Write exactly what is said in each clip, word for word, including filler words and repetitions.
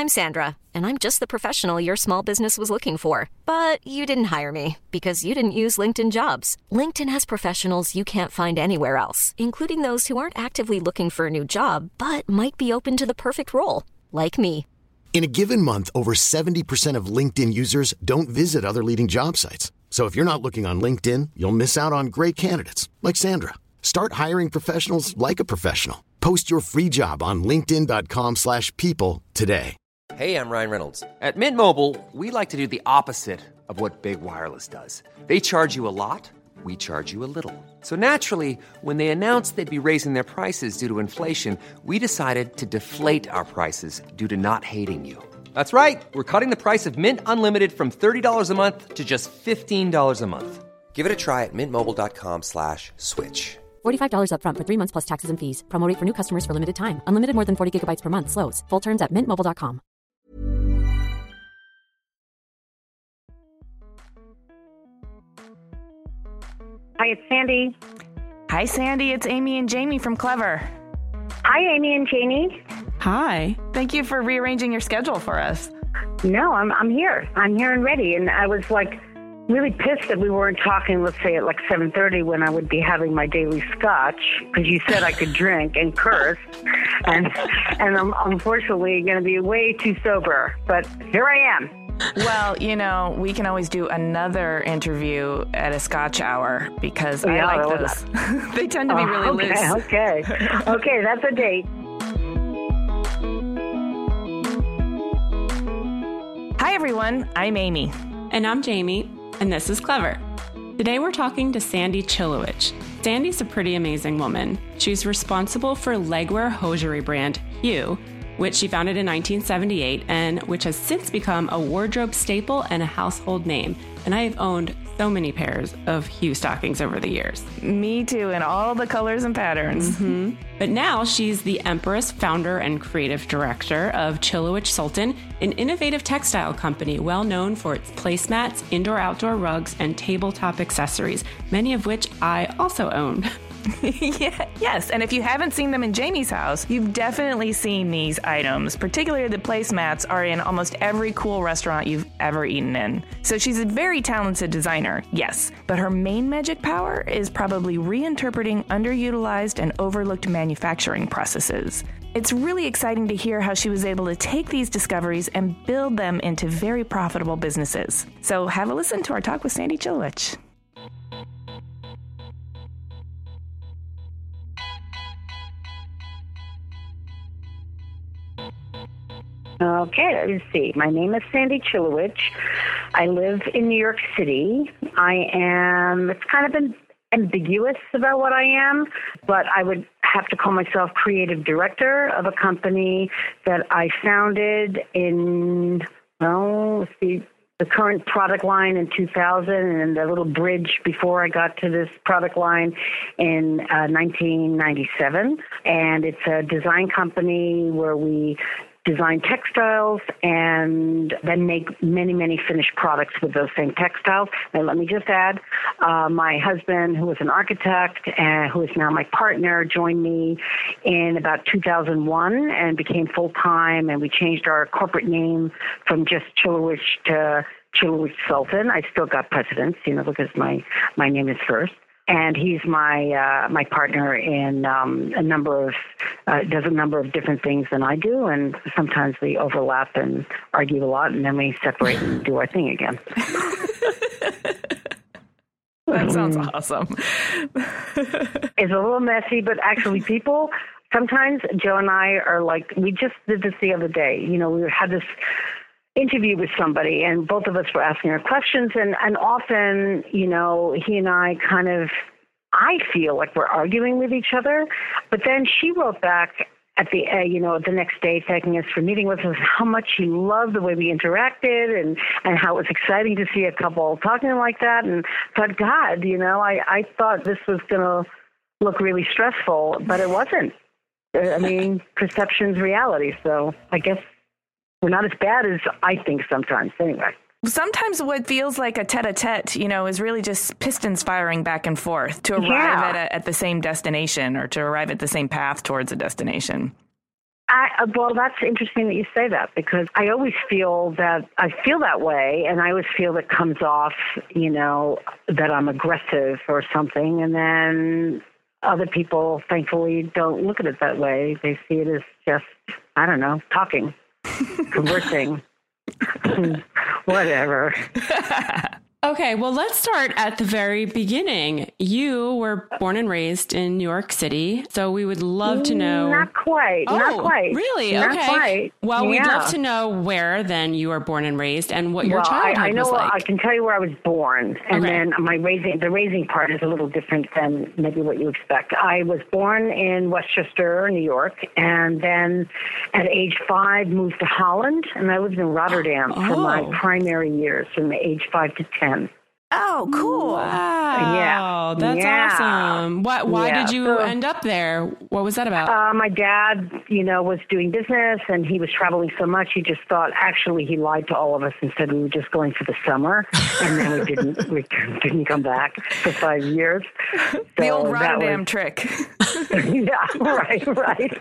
I'm Sandra, and I'm just the professional your small business was looking for. But you didn't hire me because you didn't use LinkedIn Jobs. LinkedIn has professionals you can't find anywhere else, including those who aren't actively looking for a new job, but might be open to the perfect role, like me. In a given month, over seventy percent of LinkedIn users don't visit other leading job sites. So if you're not looking on LinkedIn, you'll miss out on great candidates like Sandra. Start hiring professionals like a professional. Post your free job on linkedin dot com slash people today. Hey, I'm Ryan Reynolds. At Mint Mobile, we like to do the opposite of what Big Wireless does. They charge you a lot, we charge you a little. So naturally, when they announced they'd be raising their prices due to inflation, we decided to deflate our prices due to not hating you. That's right. We're cutting the price of Mint Unlimited from thirty dollars a month to just fifteen dollars a month. Give it a try at mintmobile.com slash switch. forty-five dollars up front for three months plus taxes and fees. Promo rate for new customers for limited time. Unlimited more than forty gigabytes per month. Slows full terms at mint mobile dot com. Hi, it's Sandy. Hi, Sandy. It's Amy and Jamie from Clever. Hi, Amy and Jamie. Hi. Thank you for rearranging your schedule for us. No, I'm I'm here. I'm here and ready. And I was like really pissed that we weren't talking, let's say, at like seven thirty when I would be having my daily scotch, because you said I could drink and curse. And and I'm unfortunately going to be way too sober. But here I am. Well, you know, we can always do another interview at a scotch hour because Yeah, I well, like those. They tend to be really Oh, okay, loose. Okay, okay, that's a date. Hi, everyone. I'm Amy. And I'm Jamie, and this is Clever. Today we're talking to Sandy Chilowich. Sandy's a pretty amazing woman. She's responsible for legwear hosiery brand Hue, which she founded in nineteen seventy-eight and which has since become a wardrobe staple and a household name. And I have owned so many pairs of Hue stockings over the years. Me too, in all the colors and patterns. Mm-hmm. But now she's the Empress, founder, and creative director of Chilowich Sultan, an innovative textile company well known for its placemats, indoor-outdoor rugs, and tabletop accessories, many of which I also own. yeah, yes, and if you haven't seen them in Jamie's house, you've definitely seen these items. Particularly the placemats are in almost every cool restaurant you've ever eaten in. So she's a very talented designer, yes, but her main magic power is probably reinterpreting underutilized and overlooked manufacturing processes. It's really exciting to hear how she was able to take these discoveries and build them into very profitable businesses. So have a listen to our talk with Sandy Chilowich. Okay, let's see. My name is Sandy Chilowich. I live in New York City. I am, it's kind of been ambiguous about what I am, but I would have to call myself creative director of a company that I founded in, well, let's see, the current product line in two thousand, and the little bridge before I got to this product line in uh, nineteen ninety-seven. And it's a design company where we design textiles and then make many, many finished products with those same textiles. And let me just add, uh, my husband, who is an architect and who is now my partner, joined me in about two thousand one and became full-time, and we changed our corporate name from just Chilowich to Chilowich Sultan. I still got precedence, you know, because my, my name is first. And he's my uh, my partner in um, a number of uh, does a number of different things than I do, and sometimes we overlap and argue a lot, and then we separate and do our thing again. That sounds awesome. It's a little messy, but actually, people sometimes Joe and I are like, we just did this the other day. You know, we had this interview with somebody, and both of us were asking her questions, and, and often, you know, he and I kind of, I feel like we're arguing with each other, but then she wrote back at the, uh, you know, the next day thanking us for meeting with us, how much she loved the way we interacted, and, and how it was exciting to see a couple talking like that, and thought, God, you know, I, I thought this was going to look really stressful, but it wasn't. I mean, perception's reality, so I guess we're not as bad as I think sometimes, anyway. Sometimes what feels like a tete-a-tete, you know, is really just pistons firing back and forth to arrive Yeah. at, a, at the same destination, or to arrive at the same path towards a destination. I, well, that's interesting that you say that, because I always feel that I feel that way, and I always feel it comes off, you know, that I'm aggressive or something, and then other people, thankfully, don't look at it that way. They see it as just, I don't know, talking, conversing, whatever. Okay, well, let's start at the very beginning. You were born and raised in New York City, so we would love to know... Not quite, oh, not quite. Really? Not okay. Quite. Well, yeah. we'd love to know where then you were born and raised and what your well, childhood I, I know, was like. I can tell you where I was born, and Okay. then my raising, the raising part is a little different than maybe what you expect. I was born in Westchester, New York, and then at age five moved to Holland, and I lived in Rotterdam Oh. for my primary years, from the age five to ten. Oh, cool. Wow. Yeah. That's Yeah. awesome. What, why Yeah. did you So- end up there? What was that about? Uh, my dad, you know, was doing business, and he was traveling so much, he just thought, actually, he lied to all of us and said we were just going for the summer, and then we didn't we didn't come back for five years. So The old that Rotterdam was- trick. yeah, right, right.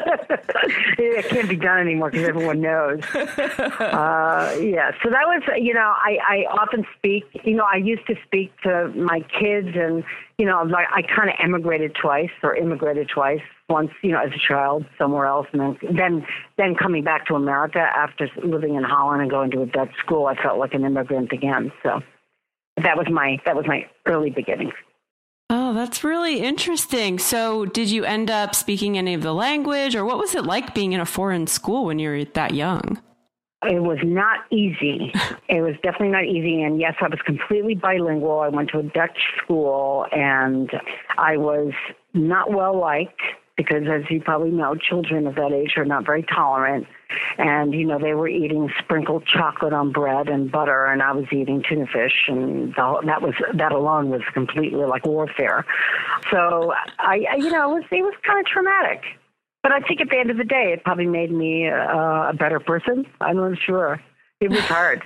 It can't be done anymore because everyone knows. Uh, yeah, so that was, you know, I, I often speak, you know, I used to speak to my kids, and, you know, like I kind of emigrated twice or immigrated twice. Once, you know, as a child somewhere else, and then, then then coming back to America after living in Holland and going to a Dutch school, I felt like an immigrant again. So that was my that was my early beginnings. Oh, that's really interesting. So did you end up speaking any of the language, or what was it like being in a foreign school when you were that young? It was not easy. It was definitely not easy. And yes, I was completely bilingual. I went to a Dutch school, and I was not well liked because, as you probably know, children of that age are not very tolerant. And, you know, they were eating sprinkled chocolate on bread and butter, and I was eating tuna fish, and the, that was that alone was completely like warfare. So, I, I you know, it was, it was kind of traumatic. But I think at the end of the day, it probably made me uh, a better person. I'm not sure. It was hard.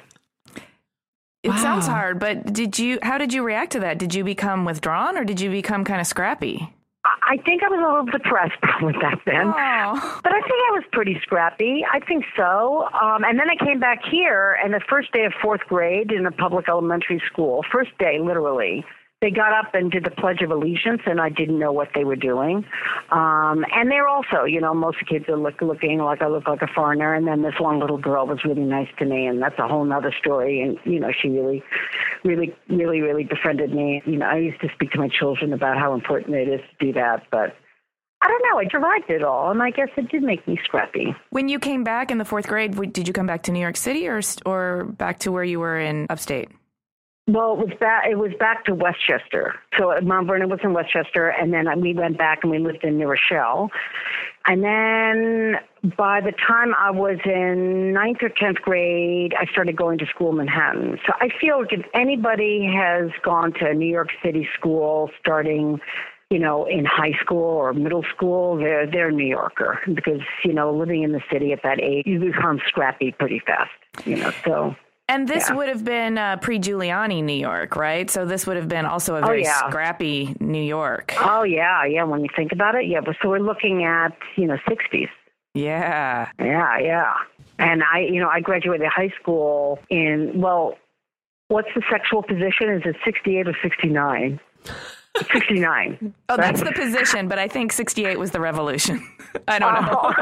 It Wow. sounds hard, but did you? How did you react to that? Did you become withdrawn, or did you become kind of scrappy? I think I was a little depressed probably back then. Oh. But I think I was pretty scrappy. I think so. Um, and then I came back here, and the first day of fourth grade in a public elementary school, first day literally, they got up and did the Pledge of Allegiance, and I didn't know what they were doing. Um, and they're also, you know, most kids are look, looking like I look like a foreigner. And then this one little girl was really nice to me, and that's a whole nother story. And, you know, she really, really, really, really befriended me. You know, I used to speak to my children about how important it is to do that. But I don't know. I survived it all, and I guess it did make me scrappy. When you came back in the fourth grade, w- did you come back to New York City, or or back to where you were in upstate? Well, it was back. It was back to Westchester. So Mount Vernon was in Westchester, and then we went back and we lived in New Rochelle. And then by the time I was in ninth or tenth grade, I started going to school in Manhattan. So I feel like if anybody has gone to a New York City school starting, you know, in high school or middle school, they're they're a New Yorker, because, you know, living in the city at that age, you become scrappy pretty fast. You know, so. And this Yeah. would have been uh, pre-Giuliani New York, right? So this would have been also a Oh, very yeah. scrappy New York. Oh, yeah, yeah, when you think about it, yeah. But so we're looking at, you know, sixties. Yeah. Yeah, yeah. And I, you know, I graduated high school in, well, what's the sexual position? Is it sixty-eight or sixty-nine? sixty-nine. Oh, that's the position, but I think sixty-eight was the revolution. I don't know. Oh,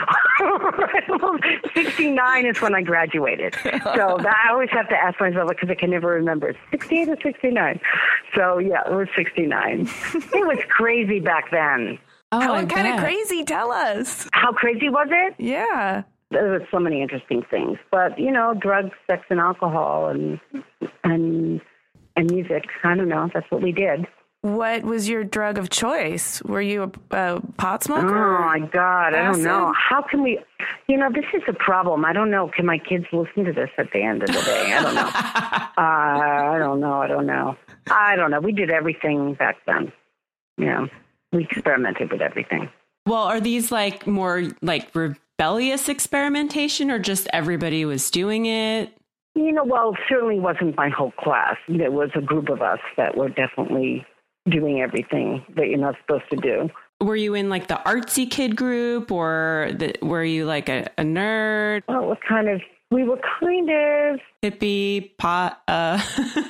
I- sixty-nine is when I graduated. So that, I always have to ask myself, because I can never remember, sixty-eight or sixty-nine? So, yeah, it was sixty-nine. It was crazy back then. Oh, I What kind of bet. crazy? Tell us. How crazy was it? Yeah. There were so many interesting things. But, you know, drugs, sex, and alcohol, and and and music. I don't know. That's what we did. What was your drug of choice? Were you a, a pot Oh, smoker? my God. I don't know. Acid? How can we, you know, this is a problem. I don't know. Can my kids listen to this at the end of the day? I don't know. uh, I don't know. I don't know. I don't know. We did everything back then. You know, we experimented with everything. Well, are these like more like rebellious experimentation, or just everybody was doing it? You know, well, it certainly wasn't my whole class. There was a group of us that were definitely doing everything that you're not supposed to do. Were you in like the artsy kid group, or the, were you like a, a nerd? Well, it was kind of, we were kind of hippie, pot, uh...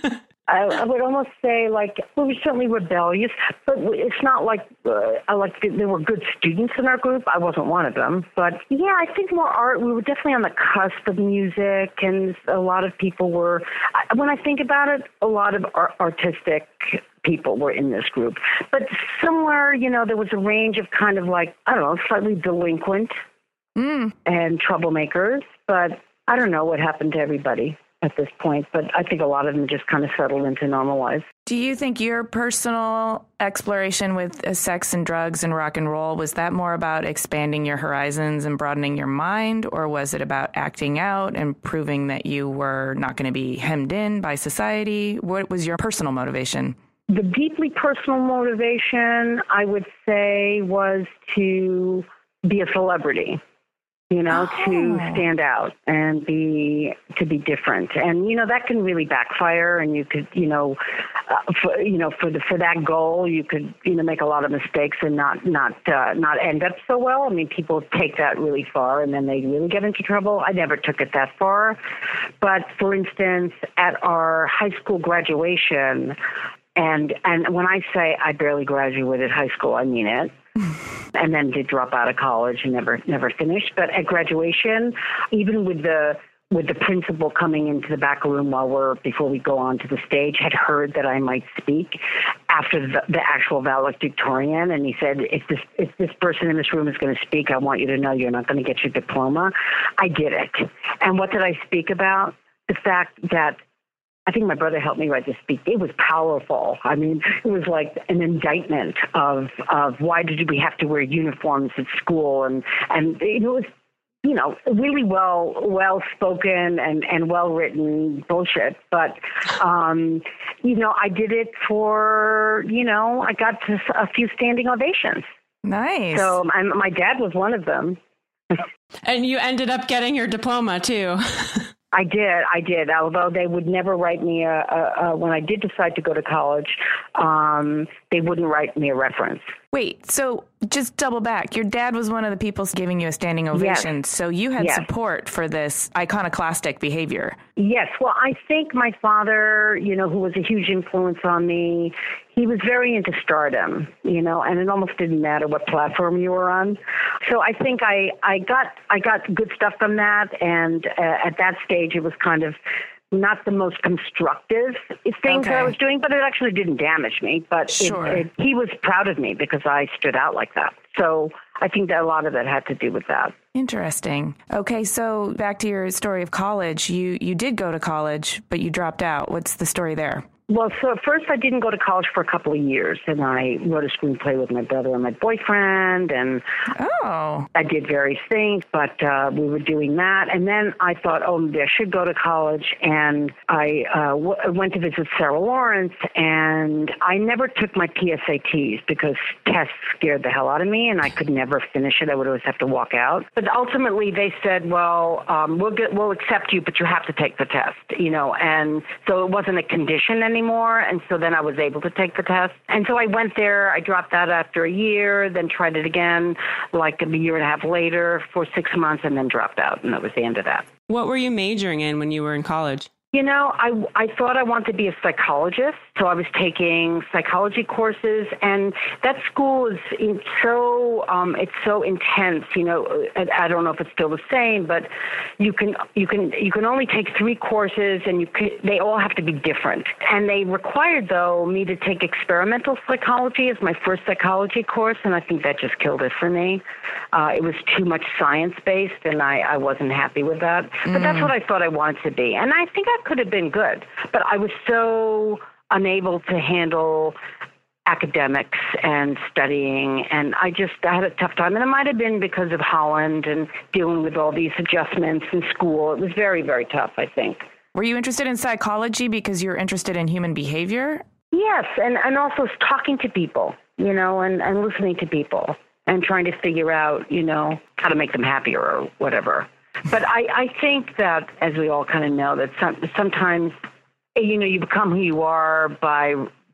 I, I would almost say, like, we were certainly rebellious, but it's not like uh, I like there were good students in our group. I wasn't one of them, but yeah, I think more art. We were definitely on the cusp of music, and a lot of people were. When I think about it, a lot of art, artistic people were in this group, but somewhere, you know, there was a range of kind of like I don't know, slightly delinquent mm. and troublemakers, but I don't know what happened to everybody at this point, but I think a lot of them just kind of settled into normal life. Do you think your personal exploration with uh, sex and drugs and rock and roll, was that more about expanding your horizons and broadening your mind, or was it about acting out and proving that you were not going to be hemmed in by society? What was your personal motivation? The deeply personal motivation, I would say, was to be a celebrity. You know, oh. to stand out and be, to be different. And, you know, that can really backfire, and you could, you know, uh, for, you know, for the, for that goal, you could, you know, make a lot of mistakes and not, not, uh, not end up so well. I mean, people take that really far and then they really get into trouble. I never took it that far. But for instance, at our high school graduation, and, and when I say I barely graduated high school, I mean it. And then did drop out of college and never never finished. But at graduation, even with the with the principal coming into the back room while we're before we go on to the stage, had heard that I might speak after the, the actual valedictorian, and he said, "If this if this person in this room is going to speak, I want you to know you're not going to get your diploma." I did it. And what did I speak about? The fact that I think my brother helped me write the speech. It was powerful. I mean, it was like an indictment of of why did we have to wear uniforms at school, and and it was, you know, really well well spoken and and well written bullshit. But um, you know, I did it for, you know, I got to a few standing ovations. Nice. So my, my dad was one of them. And you ended up getting your diploma too. I did, I did. Although they would never write me a, a, a when I did decide to go to college, um, they wouldn't write me a reference. Wait, so just double back. Your dad was one of the people giving you a standing ovation, yes. So you had yes. support for this iconoclastic behavior. Yes. Well, I think my father, you know, who was a huge influence on me, he was very into stardom, you know, and it almost didn't matter what platform you were on. So I think I, I got I got good stuff from that, and uh, at that stage it was kind of not the most constructive things okay. that I was doing, but it actually didn't damage me. But sure. it, it, he was proud of me because I stood out like that. So I think that a lot of it had to do with that. Interesting. Okay, so back to your story of college. You you did go to college, but you dropped out. What's the story there? Well, so at first I didn't go to college for a couple of years, and I wrote a screenplay with my brother and my boyfriend, and oh. I did various things, but uh, we were doing that. And then I thought, oh, maybe I should go to college, and I uh, w- went to visit Sarah Lawrence, and I never took my P S A Ts because tests scared the hell out of me, and I could never finish it. I would always have to walk out. But ultimately they said, well, um, we'll, get, we'll accept you, but you have to take the test, you know, and so it wasn't a condition anymore. Anymore, and so then I was able to take the test. And so I went there. I dropped that after a year, then tried it again like a year and a half later for six months, and then dropped out, and that was the end of that. What were you majoring in when you were in college? You know, I, I thought I wanted to be a psychologist, so I was taking psychology courses, and that school is in so um, it's so intense. You know, I, I don't know if it's still the same, but you can you can you can only take three courses, and you can, they all have to be different. And they required though me to take experimental psychology as my first psychology course, and I think that just killed it for me. Uh, it was too much science based, and I, I wasn't happy with that. But mm. that's what I thought I wanted to be, and I think I could have been good, but I was so unable to handle academics and studying, and I just I had a tough time. And it might have been because of Holland and dealing with all these adjustments in school. It was very, very tough, I think. Were you interested in psychology because you're interested in human behavior? Yes, and, and also talking to people, you know, and, and listening to people and trying to figure out, you know, how to make them happier or whatever. But I, I think that, as we all kind of know, that some, sometimes, you know, you become who you are by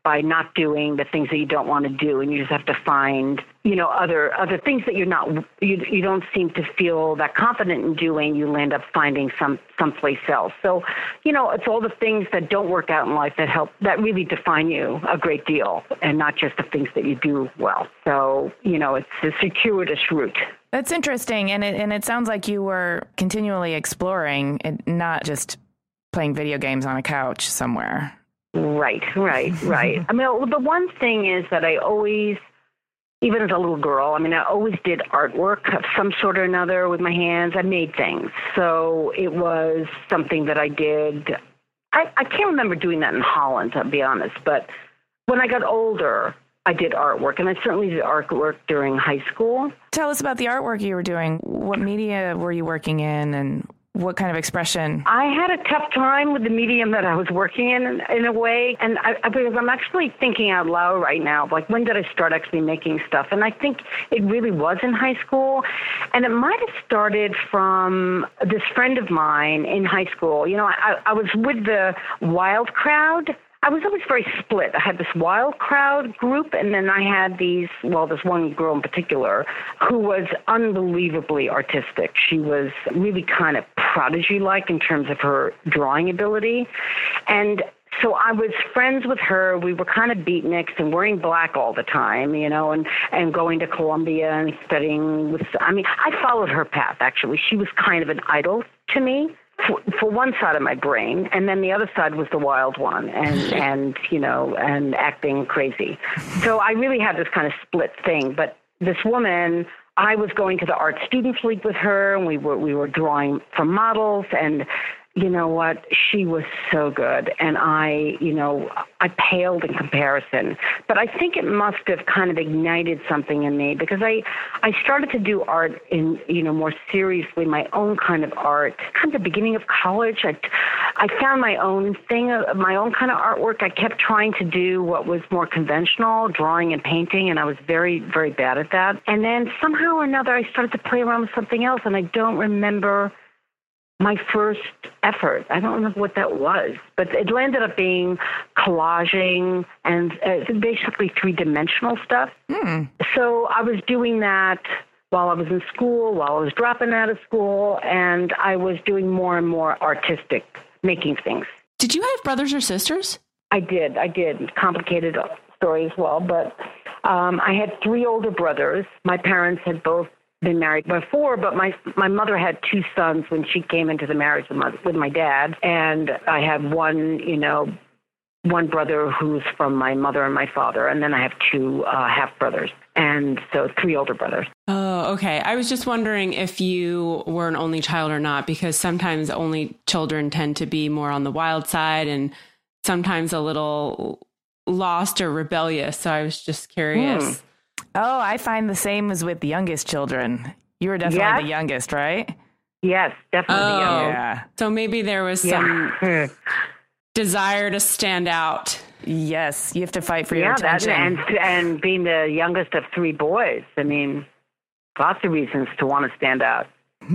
by not doing the things that you don't want to do, and you just have to find, you know, other other things that you're not, you you don't seem to feel that confident in doing. You end up finding some someplace else. So, you know, it's all the things that don't work out in life that help, that really define you a great deal, and not just the things that you do well. So, you know, it's a circuitous route. That's interesting, and it and it sounds like you were continually exploring, and not just playing video games on a couch somewhere. Right, right, right. I mean, the one thing is that I always, even as a little girl, I mean, I always did artwork of some sort or another with my hands. I made things. So it was something that I did. I, I can't remember doing that in Holland, to be honest, but when I got older, I did artwork, and I certainly did artwork during high school. Tell us about the artwork you were doing. What media were you working in, and what kind of expression? I had a tough time with the medium that I was working in, in a way, and I, I, because I'm actually thinking out loud right now, like, when did I start actually making stuff? And I think it really was in high school, and it might have started from this friend of mine in high school. You know, I, I was with the Wild Crowd. I was always very split. I had this Wild Crowd group, and then I had these, well, this one girl in particular who was unbelievably artistic. She was really kind of prodigy-like in terms of her drawing ability. And so I was friends with her. We were kind of beatniks and wearing black all the time, you know, and, and going to Columbia and studying with, I mean, I followed her path, actually. She was kind of an idol to me. For, for one side of my brain, and then the other side was the wild one, and, and you know, and acting crazy. So I really had this kind of split thing. But this woman, I was going to the Art Students League with her, and we were we were drawing from models, and you know what? She was so good. And I, you know, I paled in comparison. But I think it must have kind of ignited something in me, because I, I started to do art in, you know, more seriously, my own kind of art. Kind of the beginning of college, I, I found my own thing, my own kind of artwork. I kept trying to do what was more conventional, drawing and painting, and I was very, very bad at that. And then somehow or another, I started to play around with something else, and I don't remember my first effort. I don't remember what that was, but it ended up being collaging and uh, basically three-dimensional stuff. Mm. So I was doing that while I was in school, while I was dropping out of school, and I was doing more and more artistic, making things. Did you have brothers or sisters? I did. I did. Complicated story as well, but um, I had three older brothers. My parents had both been married before, but my my mother had two sons when she came into the marriage with my, with my dad, and I have one, you know, one brother who's from my mother and my father, and then I have two uh, half brothers, and so three older brothers. Oh, okay. I was just wondering if you were an only child or not, because sometimes only children tend to be more on the wild side, and sometimes a little lost or rebellious. So I was just curious. Hmm. Oh, I find the same as with the youngest children. You were definitely yes. the youngest, right? Yes, definitely oh, the youngest. Yeah. So maybe there was yeah. some desire to stand out. Yes, you have to fight for yeah, your attention. That, and, and being the youngest of three boys, I mean, lots of reasons to want to stand out.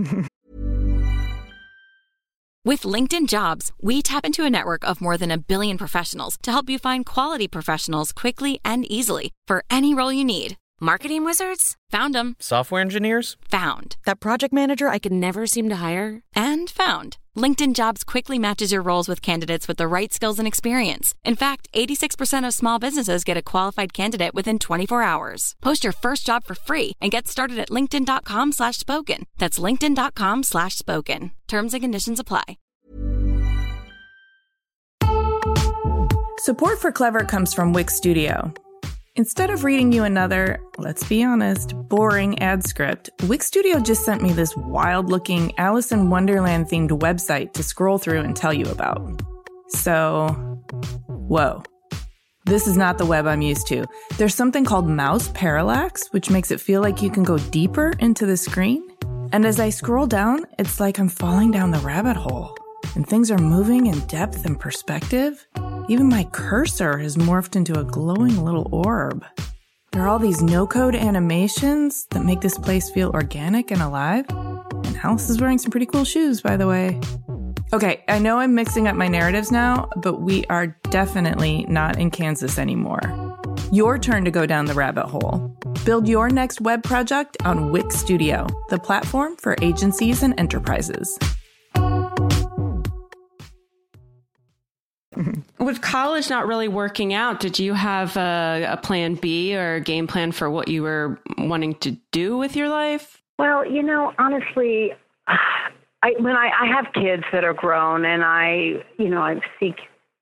With LinkedIn Jobs, we tap into a network of more than a billion professionals to help you find quality professionals quickly and easily for any role you need. Marketing wizards? Found them. Software engineers? Found. That project manager I could never seem to hire? And found. LinkedIn Jobs quickly matches your roles with candidates with the right skills and experience. In fact, eighty-six percent of small businesses get a qualified candidate within twenty-four hours. Post your first job for free and get started at linkedin.com slash spoken. That's linkedin.com slash spoken. Terms and conditions apply. Support for Clever comes from Wix Studio. Instead of reading you another, let's be honest, boring ad script, Wix Studio just sent me this wild-looking Alice in Wonderland-themed website to scroll through and tell you about. So, whoa. This is not the web I'm used to. There's something called mouse parallax, which makes it feel like you can go deeper into the screen. And as I scroll down, it's like I'm falling down the rabbit hole. And things are moving in depth and perspective. Even my cursor has morphed into a glowing little orb. There are all these no-code animations that make this place feel organic and alive. And Alice is wearing some pretty cool shoes, by the way. Okay, I know I'm mixing up my narratives now, but we are definitely not in Kansas anymore. Your turn to go down the rabbit hole. Build your next web project on Wix Studio, the platform for agencies and enterprises. With college not really working out, did you have a, a plan B or a game plan for what you were wanting to do with your life? Well, you know, honestly, I, when I, I have kids that are grown and I, you know, I seek,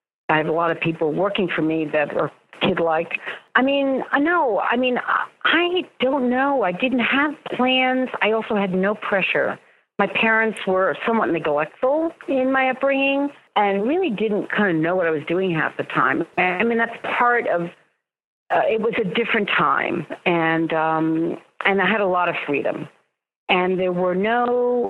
I have a lot of people working for me that are kid-like. I mean, I know, I mean, I don't know. I didn't have plans. I also had no pressure. My parents were somewhat neglectful in my upbringing and really didn't kind of know what I was doing half the time. I mean, that's part of, uh, it was a different time, and um, and I had a lot of freedom. And there were no,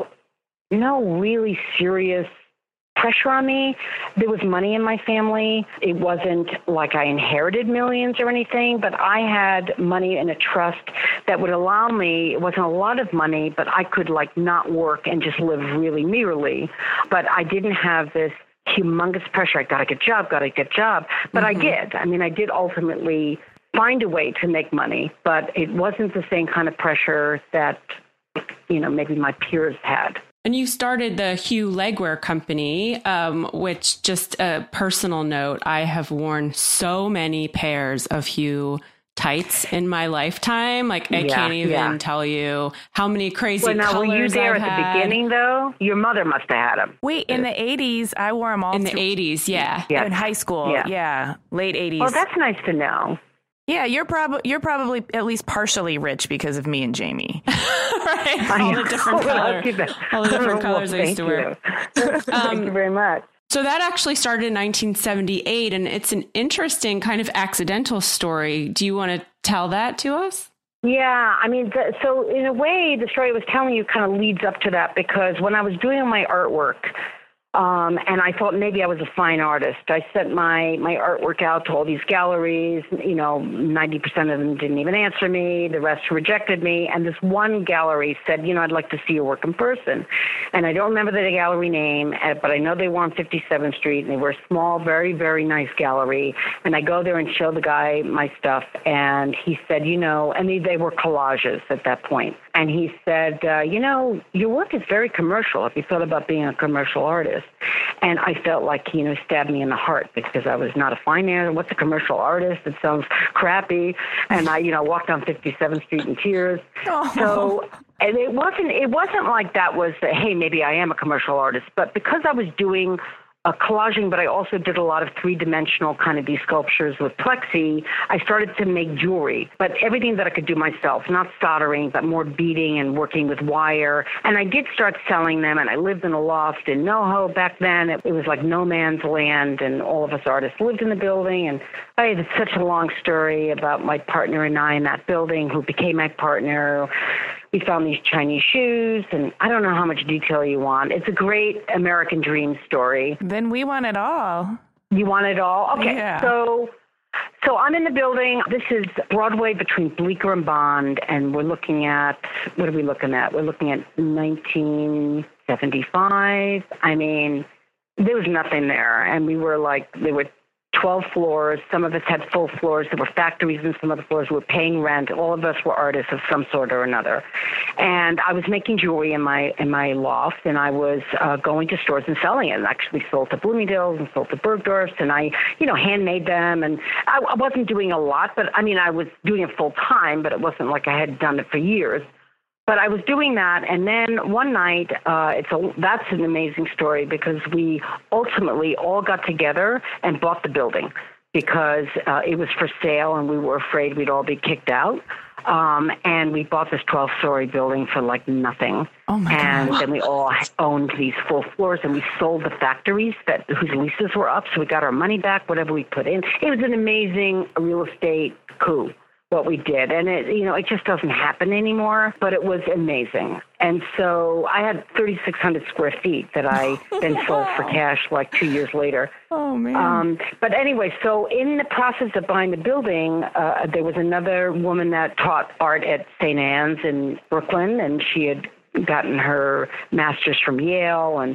no really serious pressure on me. There was money in my family. It wasn't like I inherited millions or anything, but I had money in a trust that would allow me, it wasn't a lot of money, but I could like not work and just live really meagerly. But I didn't have this humongous pressure. I got to get a job, got to get a job. But mm-hmm. I did. I mean, I did ultimately find a way to make money, but it wasn't the same kind of pressure that, you know, maybe my peers had. And you started the Hue Legwear Company, um, which, just a personal note, I have worn so many pairs of Hue tights in my lifetime. Like, I yeah, can't even yeah. tell you how many crazy well, now, colors were you there I've at had. the beginning, though? Your mother must have had them. Wait, in the eighties, I wore them all. In through, the eighties, yeah. yeah. In high school, yeah. yeah. Late eighties. Oh, that's nice to know. Yeah, you're probably you're probably at least partially rich because of me and Jamie. Right? All the different colors. All the different colors well, I used to wear. um, thank you very much. So that actually started in nineteen seventy-eight, and it's an interesting kind of accidental story. Do you want to tell that to us? Yeah, I mean, the, so in a way, the story I was telling you kind of leads up to that, because when I was doing my artwork, Um, and I thought maybe I was a fine artist. I sent my, my artwork out to all these galleries. You know, ninety percent of them didn't even answer me. The rest rejected me. And this one gallery said, you know, I'd like to see your work in person. And I don't remember the gallery name, but I know they were on fifty-seventh Street, and they were a small, very, very nice gallery. And I go there and show the guy my stuff, and he said, you know, and they, they were collages at that point. And he said, uh, you know, your work is very commercial. Have you thought about being a commercial artist? And I felt like, you know, stabbed me in the heart, because I was not a fine artist. What's a commercial artist? It sounds crappy. And I, you know, walked down fifty-seventh Street in tears. Oh. So, and it wasn't, it wasn't like that was, uh, hey, maybe I am a commercial artist. But because I was doing Uh, collaging, but I also did a lot of three-dimensional kind of these sculptures with plexi, I started to make jewelry, but everything that I could do myself, not soldering, but more beading and working with wire. And I did start selling them, and I lived in a loft in NoHo back then. It, it was like no man's land, and all of us artists lived in the building. And I had such a long story about my partner and I in that building, who became my partner. We found these Chinese shoes, and I don't know how much detail you want. It's a great American dream story. Then we want it all. You want it all? Okay. Yeah. So so I'm in the building. This is Broadway between Bleecker and Bond, and we're looking at, what are we looking at? We're looking at nineteen seventy-five. I mean, there was nothing there, and we were like, there were twelve floors. Some of us had full floors. There were factories in some of the floors. We were paying rent. All of us were artists of some sort or another. And I was making jewelry in my in my loft, and I was uh, going to stores and selling it. And actually sold to Bloomingdale's and sold to Bergdorf's, and I, you know, handmade them. And I, I wasn't doing a lot, but I mean, I was doing it full time, but it wasn't like I had done it for years. But I was doing that, and then one night, uh, it's a, that's an amazing story, because we ultimately all got together and bought the building, because uh, it was for sale, and we were afraid we'd all be kicked out. Um, and we bought this twelve-story building for like nothing. Oh my and God. then we all owned these full floors, and we sold the factories that whose leases were up, so we got our money back, whatever we put in. It was an amazing real estate coup, what we did. And it, you know, it just doesn't happen anymore, but it was amazing. And so I had thirty-six hundred square feet that I then wow. sold for cash like two years later. Oh, man. Um, but anyway, so in the process of buying the building, uh, there was another woman that taught art at Saint Anne's in Brooklyn, and she had gotten her master's from Yale, and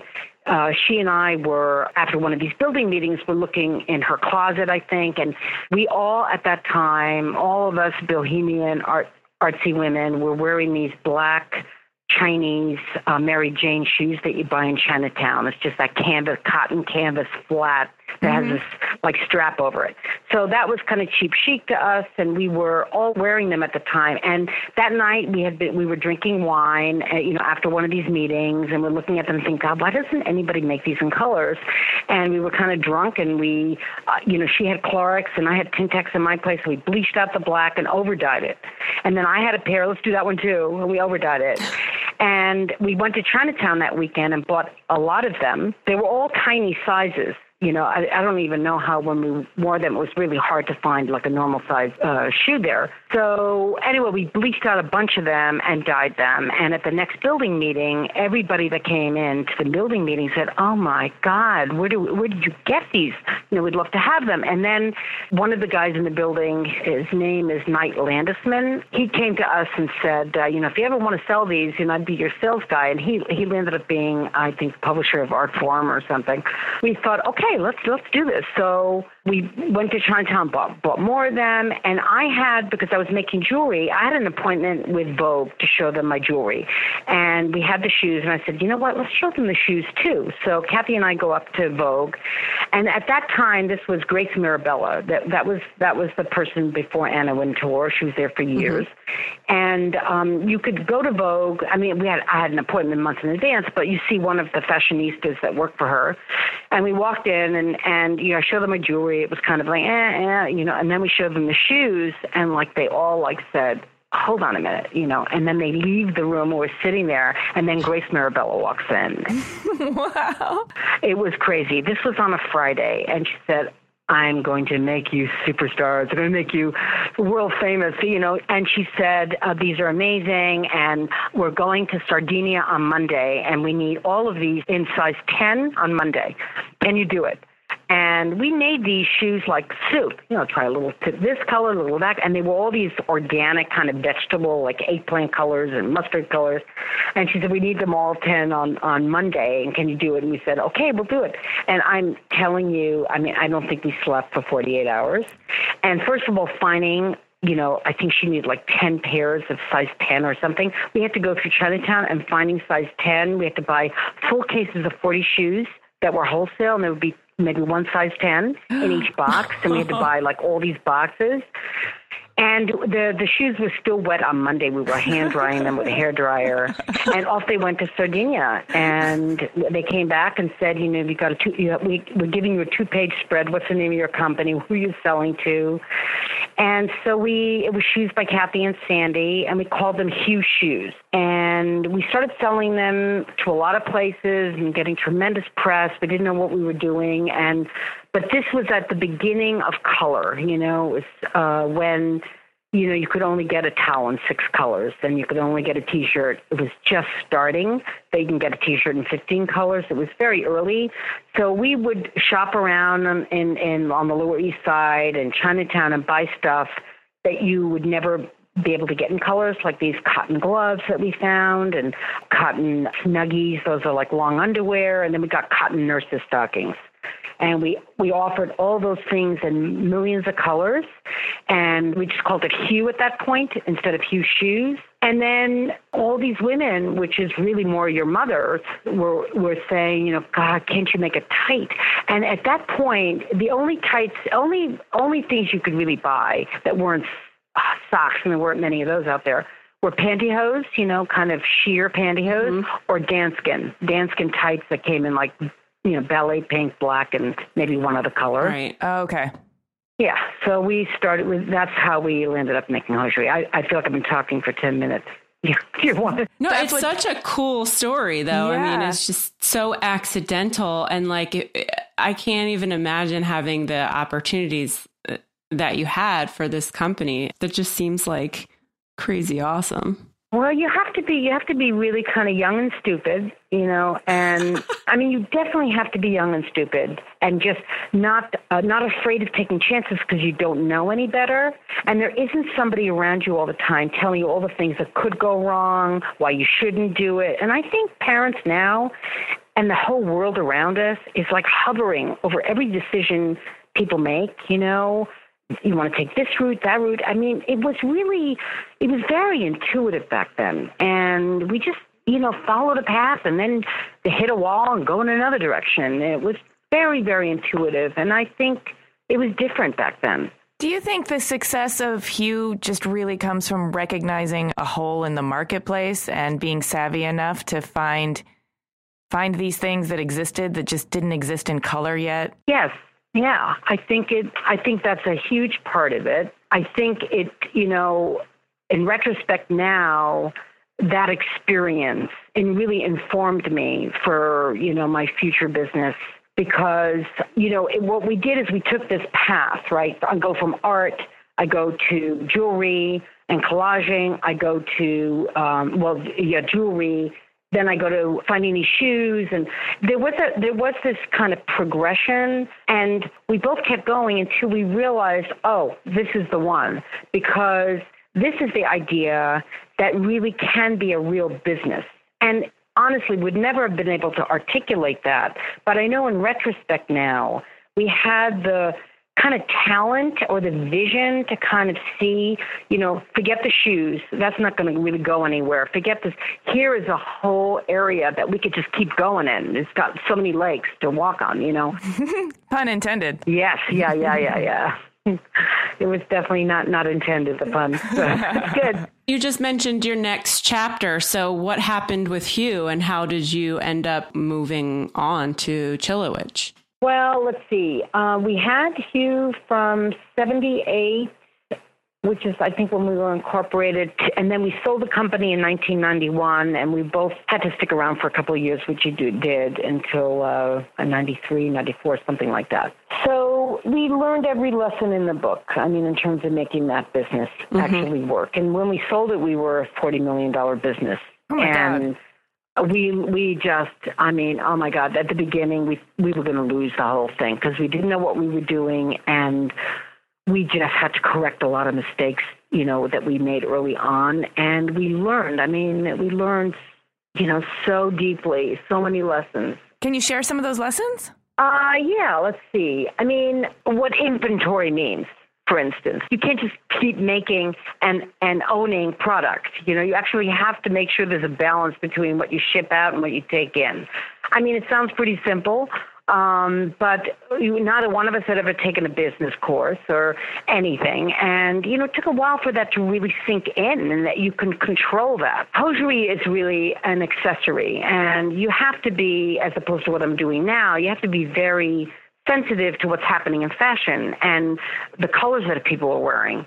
uh, she and I were, after one of these building meetings, were looking in her closet, I think, and we all at that time, all of us bohemian art, artsy women, were wearing these black Chinese uh, Mary Jane shoes that you buy in Chinatown. It's just that canvas, cotton canvas flat that mm-hmm. has this like strap over it. So that was kind of cheap chic to us, and we were all wearing them at the time. And that night we had been, we were drinking wine, uh, you know, after one of these meetings, and we're looking at them and thinking, God, why doesn't anybody make these in colors? And we were kind of drunk, and we, uh, you know, she had Clorox and I had Tintex in my place. So we bleached out the black and overdyed it. And then I had a pair. Let's do that one too. And we overdyed it. And we went to Chinatown that weekend and bought a lot of them. They were all tiny sizes. You know, I, I don't even know how when we wore them, it was really hard to find like a normal size uh, shoe there. So anyway, we bleached out a bunch of them and dyed them. And at the next building meeting, everybody that came in to the building meeting said, oh my God, where, do, where did you get these? You know, we'd love to have them. And then one of the guys in the building, his name is Knight Landesman. He came to us and said, uh, you know, if you ever want to sell these, you know, I'd be your sales guy. And he, he ended up being, I think, publisher of Art Forum or something. We thought, okay, let's let's do this. So we went to Chinatown, bought, bought more of them, and I had, because I was making jewelry, I had an appointment with Vogue to show them my jewelry. And we had the shoes, and I said, you know what, let's show them the shoes too. So Kathy and I go up to Vogue, and at that time, this was Grace Mirabella. That that was that was the person before Anna Wintour. She was there for years. Mm-hmm. And um, you could go to Vogue. I mean, we had I had an appointment months in advance, but you see one of the fashionistas that worked for her. And we walked in, and, and you know, I showed them my jewelry. It was kind of like, eh, eh, you know, and then we showed them the shoes, and like they all like said, hold on a minute, you know, and then they leave the room, we're sitting there, and then Grace Mirabella walks in. Wow. It was crazy. This was on a Friday, and she said, I'm going to make you superstars. I'm going to make you world famous, you know. And she said, uh, these are amazing, and we're going to Sardinia on Monday, and we need all of these in size ten on Monday. Can you do it? And we made these shoes like soup, you know, try a little this color, a little that, and they were all these organic kind of vegetable, like eggplant colors and mustard colors. And she said, we need them all ten on, on Monday, and can you do it? And we said, okay, we'll do it. And I'm telling you, I mean, I don't think we slept for forty-eight hours. And first of all, finding, you know, I think she needed like ten pairs of size ten or something. We had to go through Chinatown and finding size ten. We had to buy full cases of forty shoes that were wholesale, and there would be maybe one size ten in each box, and we had to buy like all these boxes. And the the shoes were still wet on Monday. We were hand drying them with a hair dryer, and off they went to Sardinia. And they came back and said, you know, you got a two, you know, we we're giving you a two page spread. What's the name of your company? Who are you selling to? And so we it was shoes by Kathy and Sandy, and we called them Hue Shoes. And we started selling them to a lot of places and getting tremendous press. We didn't know what we were doing, and but this was at the beginning of color. You know, it was uh, when you know you could only get a towel in six colors, and you could only get a T-shirt. It was just starting. They can get a T-shirt in fifteen colors. It was very early, so we would shop around in, in on the Lower East Side and Chinatown and buy stuff that you would never be able to get in colors, like these cotton gloves that we found and cotton snuggies. Those are like long underwear. And then we got cotton nurses stockings. And we, we offered all those things in millions of colors. And we just called it Hue at that point instead of Hue Shoes. And then all these women, which is really more your mothers, were, were saying, you know, God, can't you make it tight? And at that point, the only tights, only, only things you could really buy that weren't Uh, socks, and there weren't many of those out there, were pantyhose, you know, kind of sheer pantyhose, mm-hmm. or Danskin, Danskin tights that came in like, you know, ballet pink, black, and maybe one other color. Right. Oh, okay. Yeah. So we started with, that's how we ended up making hosiery. I, I feel like I've been talking for ten minutes. You, you want to, no, it's what, such a cool story, though. Yeah. I mean, it's just so accidental. And like, it, I can't even imagine having the opportunities that you had for this company. That just seems like crazy awesome. Well, you have to be, you have to be really kind of young and stupid, you know, and I mean, you definitely have to be young and stupid and just not, uh, not afraid of taking chances because you don't know any better. And there isn't somebody around you all the time telling you all the things that could go wrong, why you shouldn't do it. And I think parents now, and the whole world around us is like hovering over every decision people make, you know. You want to take this route, that route. I mean, it was really, it was very intuitive back then. And we just, you know, followed a path and then to hit a wall and go in another direction. It was very, very intuitive. And I think it was different back then. Do you think the success of Hue just really comes from recognizing a hole in the marketplace and being savvy enough to find find these things that existed that just didn't exist in color yet? Yes. Yeah, I think it. I think that's a huge part of it. I think it, you know, in retrospect now, that experience it really informed me for, you know, my future business because, you know, it, what we did is we took this path, right? I go from art, I go to jewelry and collaging, I go to, um, well, yeah, jewelry. Then I go to finding these shoes, and there was a there was this kind of progression, and we both kept going until we realized, oh, this is the one, because this is the idea that really can be a real business. And honestly, we'd never have been able to articulate that, but I know in retrospect now, we had the kind of talent or the vision to kind of see, you know, forget the shoes. That's not going to really go anywhere. Forget this. Here is a whole area that we could just keep going in. It's got so many legs to walk on, you know. Pun intended. Yes. Yeah, yeah, yeah, yeah. It was definitely not, not intended, the pun. It's good. You just mentioned your next chapter. So what happened with Hue and how did you end up moving on to Chilowich? Well, let's see. Uh, we had Hue from seventy-eight, which is, I think, when we were incorporated. And then we sold the company in nineteen ninety-one, and we both had to stick around for a couple of years, which you did until uh, ninety-three, ninety-four, something like that. So we learned every lesson in the book, I mean, in terms of making that business mm-hmm. actually work. And when we sold it, we were a forty million dollars business. Oh, my and God. We we just, I mean, oh, my God, at the beginning, we we were going to lose the whole thing because we didn't know what we were doing, and we just had to correct a lot of mistakes, you know, that we made early on, and we learned. I mean, we learned, you know, so deeply, so many lessons. Can you share some of those lessons? Uh, yeah, let's see. I mean, what inventory means. For instance, you can't just keep making and, and owning product. You know, you actually have to make sure there's a balance between what you ship out and what you take in. I mean, it sounds pretty simple, um, but you, neither one of us had ever taken a business course or anything. And, you know, it took a while for that to really sink in and that you can control that. Hosiery is really an accessory, and you have to be, as opposed to what I'm doing now, you have to be very sensitive to what's happening in fashion and the colors that people are wearing.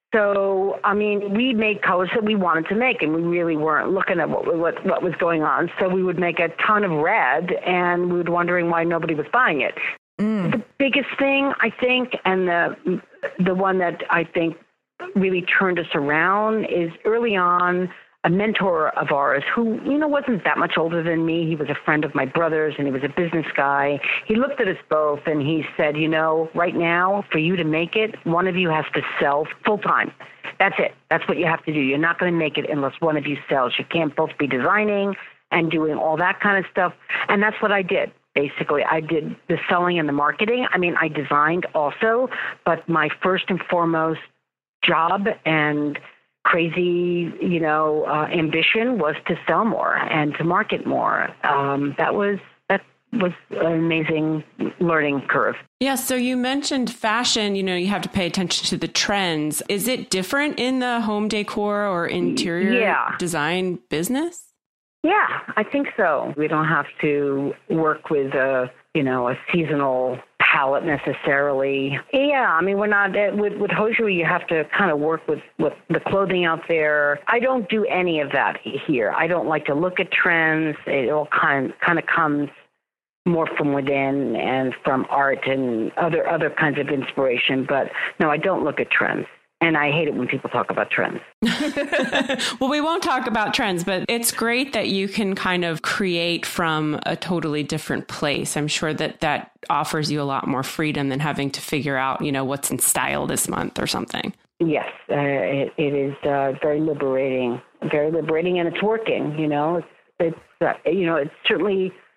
So, I mean, we made colors that we wanted to make, and we really weren't looking at what what, what was going on. So we would make a ton of red, and we were wondering why nobody was buying it. Mm. The biggest thing, I think, and the the one that I think really turned us around is early on, a mentor of ours who, you know, wasn't that much older than me. He was a friend of my brother's, and he was a business guy. He looked at us both, and he said, you know, right now, for you to make it, one of you has to sell full-time. That's it. That's what you have to do. You're not going to make it unless one of you sells. You can't both be designing and doing all that kind of stuff. And that's what I did. Basically, I did the selling and the marketing. I mean, I designed also, but my first and foremost job and crazy, you know, uh, ambition was to sell more and to market more. Um, that was that was an amazing learning curve. Yeah. So you mentioned fashion. You know, you have to pay attention to the trends. Is it different in the home decor or interior yeah. design business? Yeah, I think so. We don't have to work with a, you know, a seasonal palette necessarily. Yeah, I mean, we're not, with, with hosiery, you have to kind of work with, with the clothing out there. I don't do any of that here. I don't like to look at trends. It all kind, kind of comes more from within and from art and other, other kinds of inspiration. But no, I don't look at trends. And I hate it when people talk about trends. Well, we won't talk about trends, but it's great that you can kind of create from a totally different place. I'm sure that that offers you a lot more freedom than having to figure out, you know, what's in style this month or something. Yes, uh, it, it is uh, very liberating, very liberating, and it's working. You know, it's, it's uh, you know, it's certainly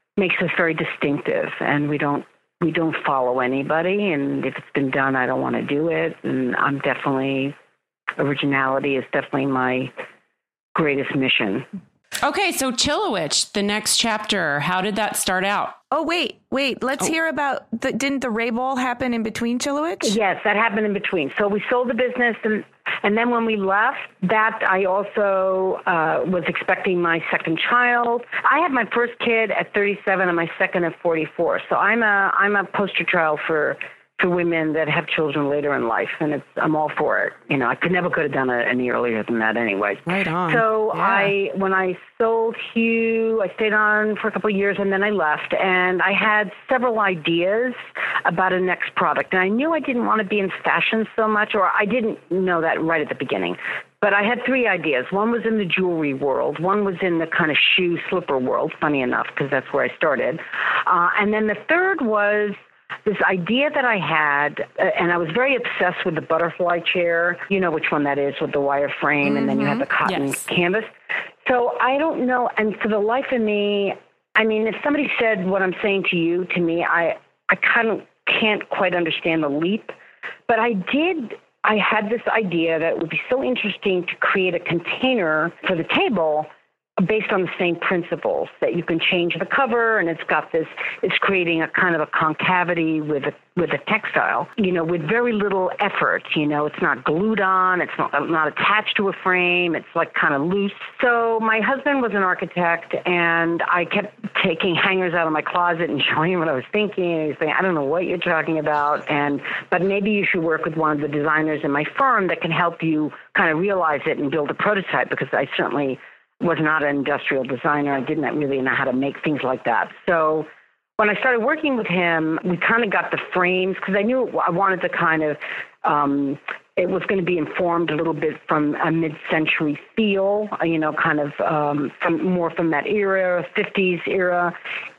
makes us very distinctive, and we don't we don't follow anybody. And if it's been done, I don't want to do it. And I'm definitely originality is definitely my greatest mission. Okay, so Chillowitch, the next chapter, how did that start out? Oh, wait, wait. Let's oh. hear about, the, didn't the Ray Ball happen in between Chillowitch? Yes, that happened in between. So we sold the business, and, and then when we left, that I also uh, was expecting my second child. I had my first kid at thirty-seven and my second at forty-four. So I'm a I'm a poster child for for women that have children later in life, and it's, I'm all for it. You know, I could never could have done it any earlier than that anyway. Right on. So yeah. I, when I sold Hue, I stayed on for a couple of years, and then I left, and I had several ideas about a next product, and I knew I didn't want to be in fashion so much, or I didn't know that right at the beginning. But I had three ideas. One was in the jewelry world. One was in the kind of shoe slipper world, funny enough, because that's where I started. Uh, and then the third was this idea that I had, uh, and I was very obsessed with the butterfly chair. You know which one that is, with the wire frame, mm-hmm. and then you have the cotton yes. canvas. So I don't know, and for the life of me, I mean, if somebody said what I'm saying to you, to me, I, I kind of can't quite understand the leap. But I did, I had this idea that it would be so interesting to create a container for the table based on the same principles, that you can change the cover, and it's got this, it's creating a kind of a concavity with a, with a textile, you know, with very little effort. You know, it's not glued on, it's not, not attached to a frame, it's like kind of loose. So my husband was an architect, and I kept taking hangers out of my closet and showing him what I was thinking, and he was saying, I don't know what you're talking about, and but maybe you should work with one of the designers in my firm that can help you kind of realize it and build a prototype, because I certainly was not an industrial designer. I didn't really know how to make things like that. So when I started working with him, we kind of got the frames, because I knew I wanted to kind of, um, it was going to be informed a little bit from a mid-century feel, you know, kind of um, from more from that era, fifties era.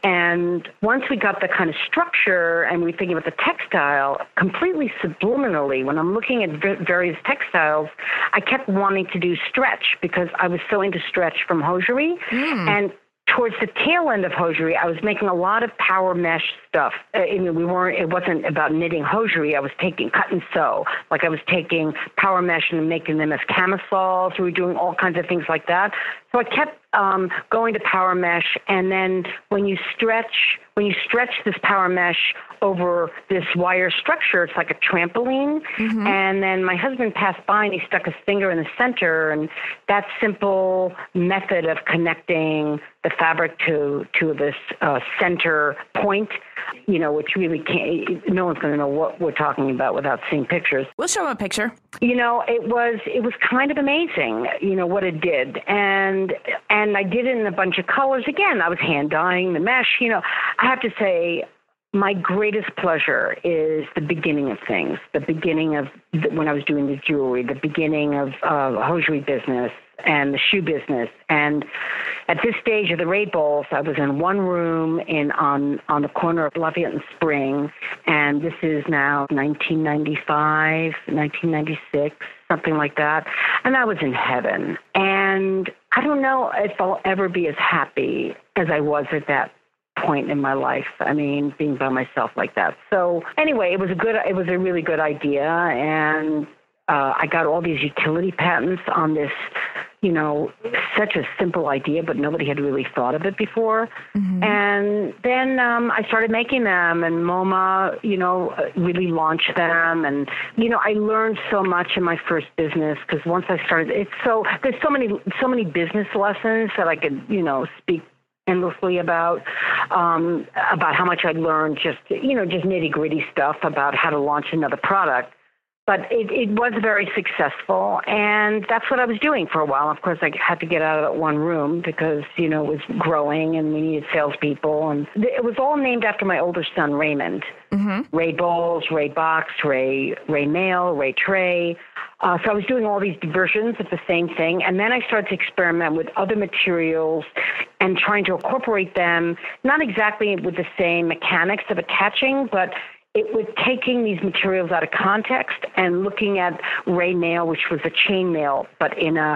And once we got the kind of structure and we were thinking about the textile, completely subliminally, when I'm looking at v- various textiles, I kept wanting to do stretch, because I was so into stretch from hosiery. Mm. And towards the tail end of hosiery, I was making a lot of power mesh stuff. I mean, we weren't, it wasn't about knitting hosiery. I was taking cut and sew. Like I was taking power mesh and making them as camisoles. We were doing all kinds of things like that. So I kept um, going to power mesh. And then when you stretch, when you stretch this power mesh over this wire structure, it's like a trampoline. Mm-hmm. And then my husband passed by and he stuck his finger in the center, and that simple method of connecting the fabric to to this uh, center point, you know, which really can't, no one's going to know what we're talking about without seeing pictures. We'll show them a picture. You know, it was it was kind of amazing, you know, what it did. And and I did it in a bunch of colors. Again, I was hand dyeing the mesh. You know, I have to say, my greatest pleasure is the beginning of things, the beginning of the, when I was doing the jewelry, the beginning of uh, hosiery business and the shoe business. And at this stage of the Ray Balls, I was in one room in on, on the corner of Lafayette and Spring, and this is now nineteen ninety-five, nineteen ninety-six, something like that. And I was in heaven. And I don't know if I'll ever be as happy as I was at that point in my life. I mean, being by myself like that. So anyway, it was a good, it was a really good idea. And uh, I got all these utility patents on this, you know, such a simple idea, but nobody had really thought of it before. Mm-hmm. And then um, I started making them, and MoMA, you know, really launched them. And, you know, I learned so much in my first business, because once I started, it's so, there's so many, so many business lessons that I could, you know, speak endlessly about, um, about how much I learned, just, you know, just nitty gritty stuff about how to launch another product. But it, it was very successful, and that's what I was doing for a while. Of course, I had to get out of that one room because, you know, it was growing and we needed salespeople. And it was all named after my older son, Raymond. Mm-hmm. Ray Balls, Ray Box, Ray Ray Mail, Ray Tray. Uh, so I was doing all these versions of the same thing. And then I started to experiment with other materials and trying to incorporate them, not exactly with the same mechanics of attaching, but it was taking these materials out of context and looking at Ray Mail, which was a chain mail, but in a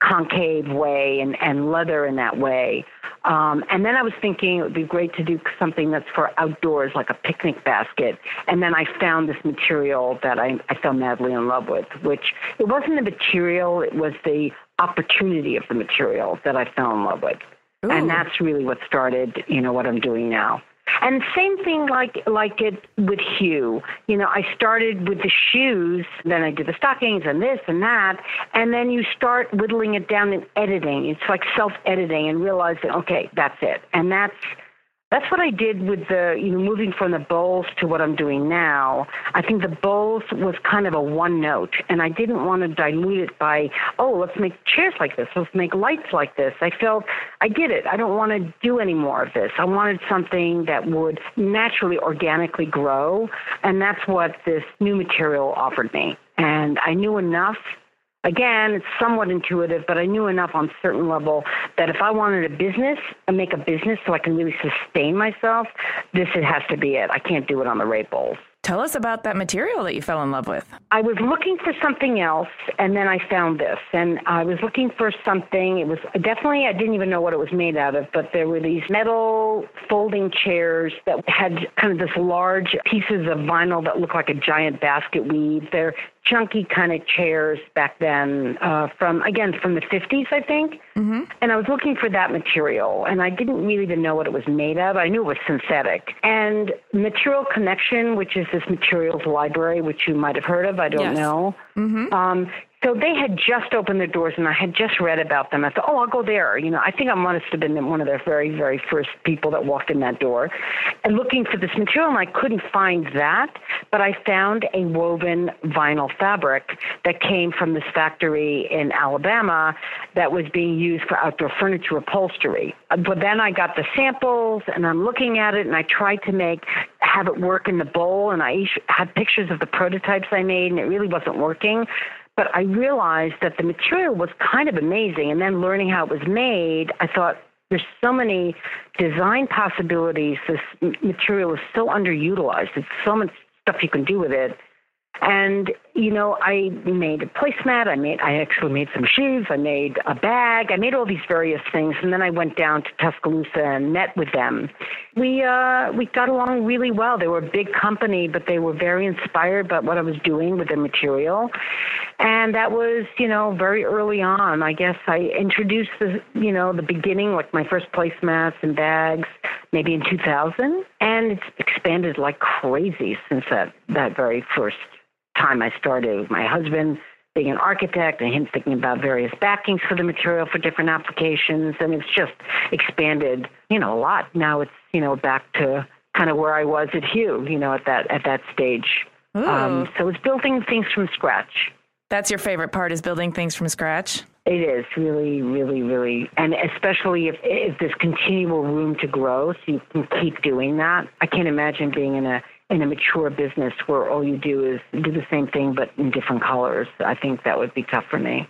concave way and, and leather in that way. Um, and then I was thinking it would be great to do something that's for outdoors, like a picnic basket. And then I found this material that I, I fell madly in love with, which it wasn't the material, it was the opportunity of the material that I fell in love with. Ooh. And that's really what started, you know, what I'm doing now. And same thing like like it with Hue. You know, I started with the shoes, then I did the stockings and this and that, and then you start whittling it down and editing. It's like self-editing and realizing, okay, that's it. And that's that's what I did with the, you know, moving from the bowls to what I'm doing now. I think the bowls was kind of a one note, and I didn't want to dilute it by, oh, let's make chairs like this. Let's make lights like this. I felt I did it. I don't want to do any more of this. I wanted something that would naturally, organically grow, and that's what this new material offered me. And I knew enough. Again, it's somewhat intuitive, but I knew enough on a certain level that if I wanted a business and make a business so I can really sustain myself, this it has to be it. I can't do it on the Ray Bowls. Tell us about that material that you fell in love with. I was looking for something else, and then I found this. And I was looking for something. It was definitely, I didn't even know what it was made out of, but there were these metal folding chairs that had kind of this large pieces of vinyl that looked like a giant basket weave. They're chunky kind of chairs back then uh, from, again, from the fifties, I think. Mm-hmm. And I was looking for that material, and I didn't really even know what it was made of. I knew it was synthetic. And Material Connection, which is this materials library, which you might have heard of, I don't yes. know. Mm-hmm. Um, so they had just opened their doors, and I had just read about them. I thought, oh, I'll go there. You know, I think I must have been one of their very, very first people that walked in that door. And looking for this material, and I couldn't find that, but I found a woven vinyl fabric that came from this factory in Alabama that was being used for outdoor furniture upholstery. But then I got the samples, and I'm looking at it, and I tried to make have it work in the bowl, and I had pictures of the prototypes I made, and it really wasn't working. But I realized that the material was kind of amazing. And then learning how it was made, I thought, there's so many design possibilities. This material is so underutilized. There's so much stuff you can do with it. And, you know, I made a placemat. I made, I actually made some shoes. I made a bag. I made all these various things. And then I went down to Tuscaloosa and met with them. We, uh, we got along really well. They were a big company, but they were very inspired by what I was doing with the material. And that was, you know, very early on. I guess I introduced the, you know, the beginning, like my first placemats and bags, maybe in two thousand. And it's expanded like crazy since that, that very first time I started with my husband being an architect and him thinking about various backings for the material for different applications. And it's just expanded, you know, a lot. Now it's, you know, back to kind of where I was at Hue, you know, at that, at that stage. Um, so it's building things from scratch. That's your favorite part, is building things from scratch? It is really, really, really, and especially if, if there's continual room to grow, so you can keep doing that. I can't imagine being in a in a mature business where all you do is do the same thing but in different colors. I think that would be tough for me.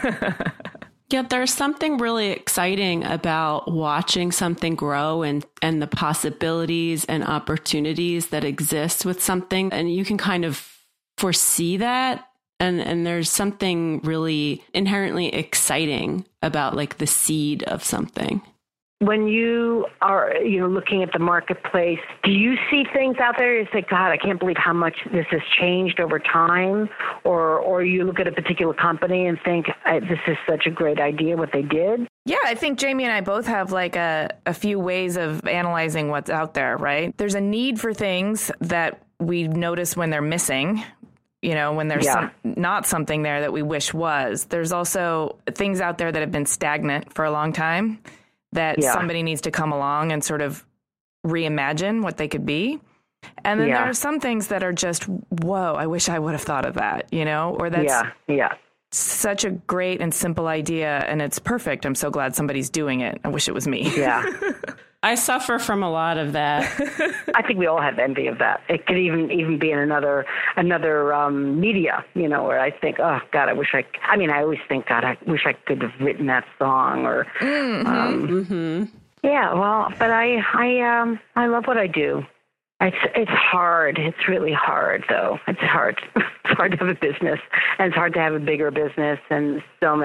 Yeah, there's something really exciting about watching something grow and, and the possibilities and opportunities that exist with something. And you can kind of foresee that. And, and there's something really inherently exciting about like the seed of something. When you are, you know, looking at the marketplace, do you see things out there? You say, God, I can't believe how much this has changed over time. Or, or you look at a particular company and think, this is such a great idea, what they did. Yeah, I think Jamie and I both have like a, a few ways of analyzing what's out there, right? There's a need for things that we notice when they're missing. You know, when there's yeah. some, not something there that we wish was. There's also things out there that have been stagnant for a long time that yeah. somebody needs to come along and sort of reimagine what they could be. And then yeah. there are some things that are just, whoa, I wish I would have thought of that, you know, or that's yeah. Yeah. such a great and simple idea and it's perfect. I'm so glad somebody's doing it. I wish it was me. Yeah. I suffer from a lot of that. I think we all have envy of that. It could even even be in another another um, media, you know, where I think, oh God, I wish I. I mean, I always think, God, I wish I could have written that song, or mm-hmm. Um, mm-hmm. yeah. Well, but I I um I love what I do. It's it's hard. It's really hard, though. It's hard. It's hard to have a business, and it's hard to have a bigger business, and so many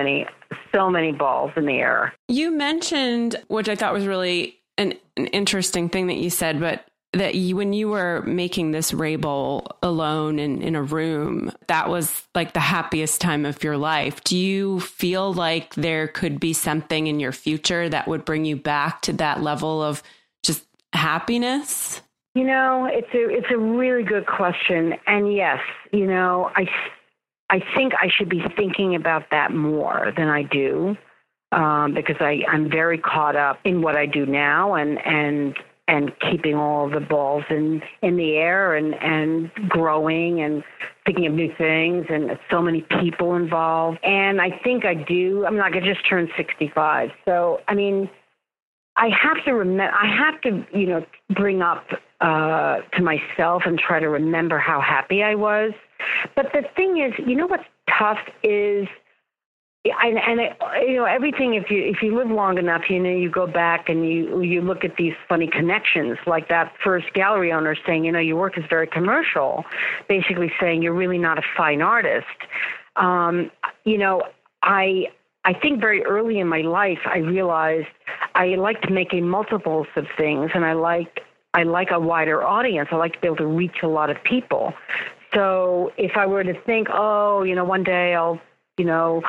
so many balls in the air. You mentioned, which I thought was really an, an interesting thing that you said, but that you, when you were making this Ray Bowl alone in, in a room, that was like the happiest time of your life. Do you feel like there could be something in your future that would bring you back to that level of just happiness? You know, it's a it's a really good question. And yes, you know, I, I think I should be thinking about that more than I do, um, because I, I'm very caught up in what I do now and, and and keeping all the balls in, in the air and, and growing and thinking of new things, and so many people involved. And I think I do. I mean, like I just turned sixty-five. So, I mean, I have to remember, I have to, you know, bring up uh, to myself and try to remember how happy I was. But the thing is, you know what's tough is, and, and it, you know, everything, if you if you live long enough, you know, you go back and you you look at these funny connections, like that first gallery owner saying, you know, your work is very commercial, basically saying you're really not a fine artist. Um, you know, I I think very early in my life, I realized I liked making multiples of things, and I like I like a wider audience. I like to be able to reach a lot of people. So if I were to think, oh, you know, one day I'll, you know,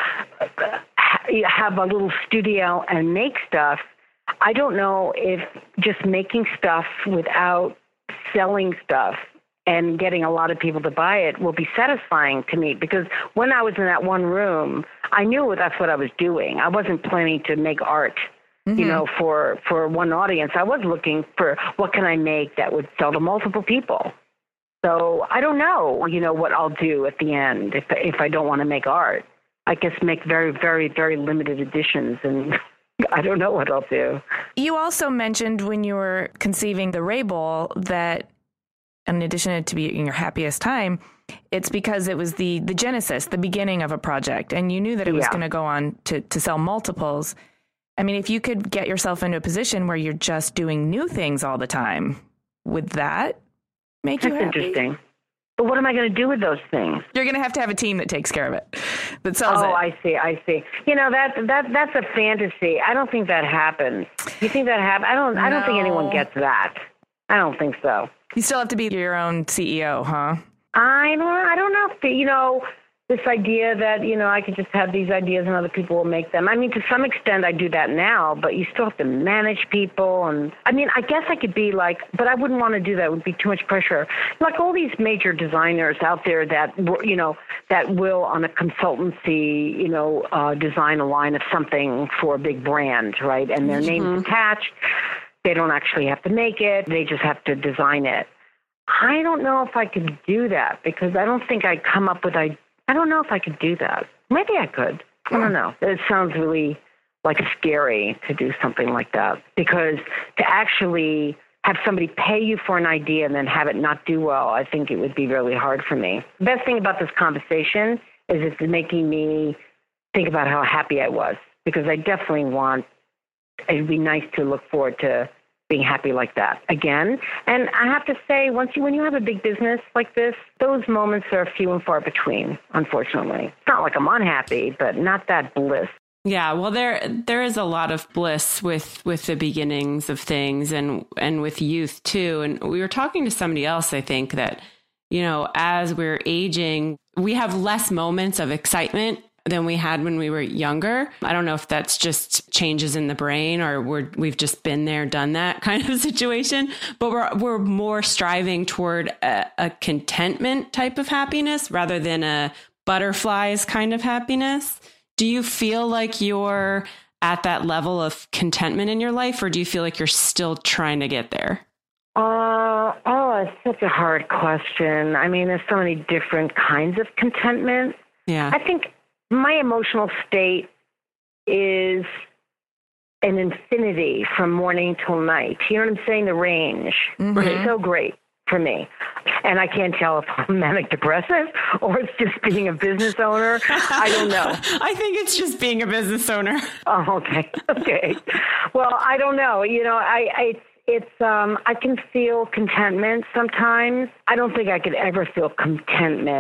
have a little studio and make stuff, I don't know if just making stuff without selling stuff and getting a lot of people to buy it will be satisfying to me. Because when I was in that one room, I knew that's what I was doing. I wasn't planning to make art, mm-hmm. you know, for, for one audience. I was looking for what can I make that would sell to multiple people. So I don't know, you know, what I'll do at the end if if I don't want to make art. I guess make very, very, very limited editions, and I don't know what I'll do. You also mentioned when you were conceiving the Ray Bowl that in addition to being your happiest time, it's because it was the, the genesis, the beginning of a project, and you knew that it was yeah. going to go on to, to sell multiples. I mean, if you could get yourself into a position where you're just doing new things all the time, would that make you That's happy? Interesting. But what am I going to do with those things? You're going to have to have a team that takes care of it, that sells oh, it. Oh, I see, I see. You know, that that that's a fantasy. I don't think that happens. You think that happens? I don't. No. I don't think anyone gets that. I don't think so. You still have to be your own C E O, huh? I don't. I don't know. If, you know, this idea that, you know, I could just have these ideas and other people will make them. I mean, to some extent, I do that now, but you still have to manage people. And I mean, I guess I could be like, but I wouldn't want to do that. It would be too much pressure. Like all these major designers out there that, you know, that will on a consultancy, you know, uh, design a line of something for a big brand, right? And their mm-hmm. name's attached. They don't actually have to make it. They just have to design it. I don't know if I could do that because I don't think I'd come up with ideas. I don't know if I could do that. Maybe I could. I don't know. It sounds really like scary to do something like that because to actually have somebody pay you for an idea and then have it not do well, I think it would be really hard for me. The best thing about this conversation is it's making me think about how happy I was because I definitely want, it'd be nice to look forward to being happy like that again. And I have to say, once you, when you have a big business like this, those moments are few and far between, unfortunately. It's not like I'm unhappy, but not that bliss. Yeah, well, there there is a lot of bliss with, with the beginnings of things and, and with youth, too. And we were talking to somebody else, I think, that, you know, as we're aging, we have less moments of excitement than we had when we were younger. I don't know if that's just changes in the brain or we're, we've just been there, done that kind of situation, but we're, we're more striving toward a, a contentment type of happiness rather than a butterflies kind of happiness. Do you feel like you're at that level of contentment in your life, or do you feel like you're still trying to get there? Uh, oh, it's such a hard question. I mean, there's so many different kinds of contentment. Yeah. I think my emotional state is an infinity from morning till night. You know what I'm saying? The range mm-hmm. is so great for me. And I can't tell if I'm manic depressive or it's just being a business owner. I don't know. I think it's just being a business owner. Oh, okay. Okay. Well, I don't know. You know, I, I it's, um, I can feel contentment sometimes. I don't think I could ever feel contentment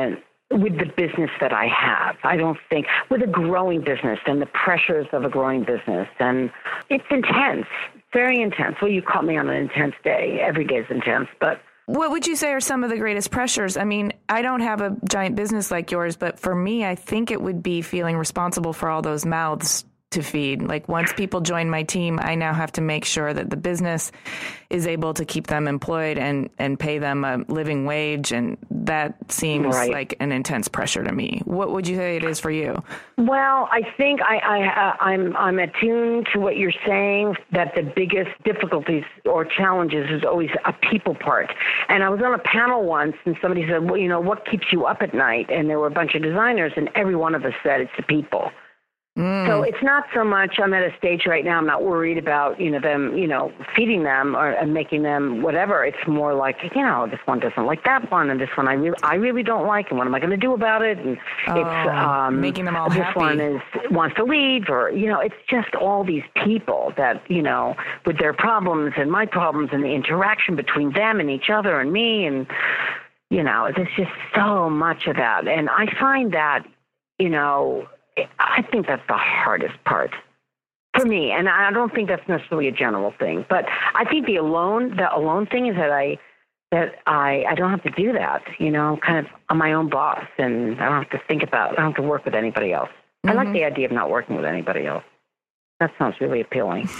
with the business that I have. I don't think with a growing business and the pressures of a growing business. And it's intense, very intense. Well, you caught me on an intense day. Every day is intense, but what would you say are some of the greatest pressures? I mean, I don't have a giant business like yours, but for me, I think it would be feeling responsible for all those mouths to feed. Like once people join my team, I now have to make sure that the business is able to keep them employed and, and pay them a living wage. And that seems right. like an intense pressure to me. What would you say it is for you? Well, I think I, I, uh, I'm, I'm attuned to what you're saying, that the biggest difficulties or challenges is always a people part. And I was on a panel once and somebody said, well, you know, what keeps you up at night? And there were a bunch of designers and every one of us said it's the people. Mm. So it's not so much I'm at a stage right now, I'm not worried about, you know, them, you know, feeding them or and making them whatever. It's more like, you know, this one doesn't like that one and this one I really, I really don't like and what am I going to do about it? And oh, it's um, making them all this happy. one is wants to leave or, you know, it's just all these people that, you know, with their problems and my problems and the interaction between them and each other and me and, you know, there's just so much of that. And I find that, you know, I think that's the hardest part for me. And I don't think that's necessarily a general thing, but I think the alone, the alone thing is that I, that I, I don't have to do that, you know, I'm kind of I'm my own boss and I don't have to think about, I don't have to work with anybody else. Mm-hmm. I like the idea of not working with anybody else. That sounds really appealing.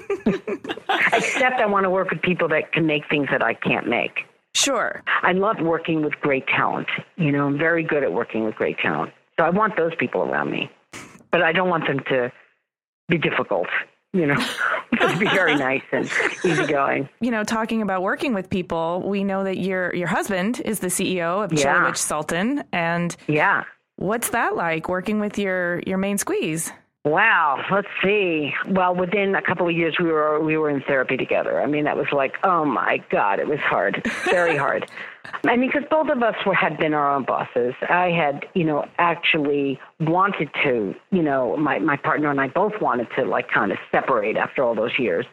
Except I want to work with people that can make things that I can't make. Sure. I love working with great talent. You know, I'm very good at working with great talent. So I want those people around me, but I don't want them to be difficult, you know, to be very nice and easygoing. You know, talking about working with people, we know that your your husband is the C E O of yeah. Chilowich Sultan. And yeah, what's that like working with your, your main squeeze? Wow. Let's see. Well, within a couple of years, we were we were in therapy together. I mean, that was like, oh, my God, it was hard, very hard. I mean, because both of us were, had been our own bosses. I had, you know, actually wanted to, you know, my, my partner and I both wanted to, like, kind of separate after all those years.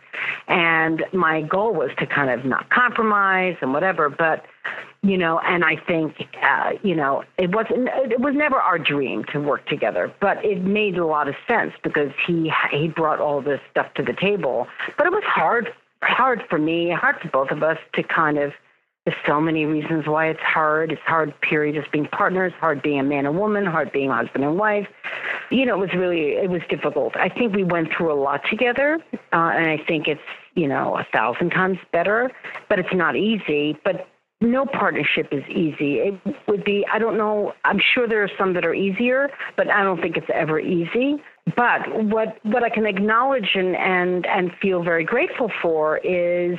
And my goal was to kind of not compromise and whatever, but you know, and I think, uh, you know, it wasn't, it was never our dream to work together, but it made a lot of sense because he, he brought all this stuff to the table, but it was hard, hard for me, hard for both of us to kind of, there's so many reasons why it's hard. It's hard, period, just being partners, hard being a man and woman, hard being husband and wife. You know, it was really, it was difficult. I think we went through a lot together, uh, and I think it's, you know, a thousand times better, but it's not easy, but no partnership is easy. It would be, I don't know, I'm sure there are some that are easier, but I don't think it's ever easy. But what what I can acknowledge and, and, and feel very grateful for is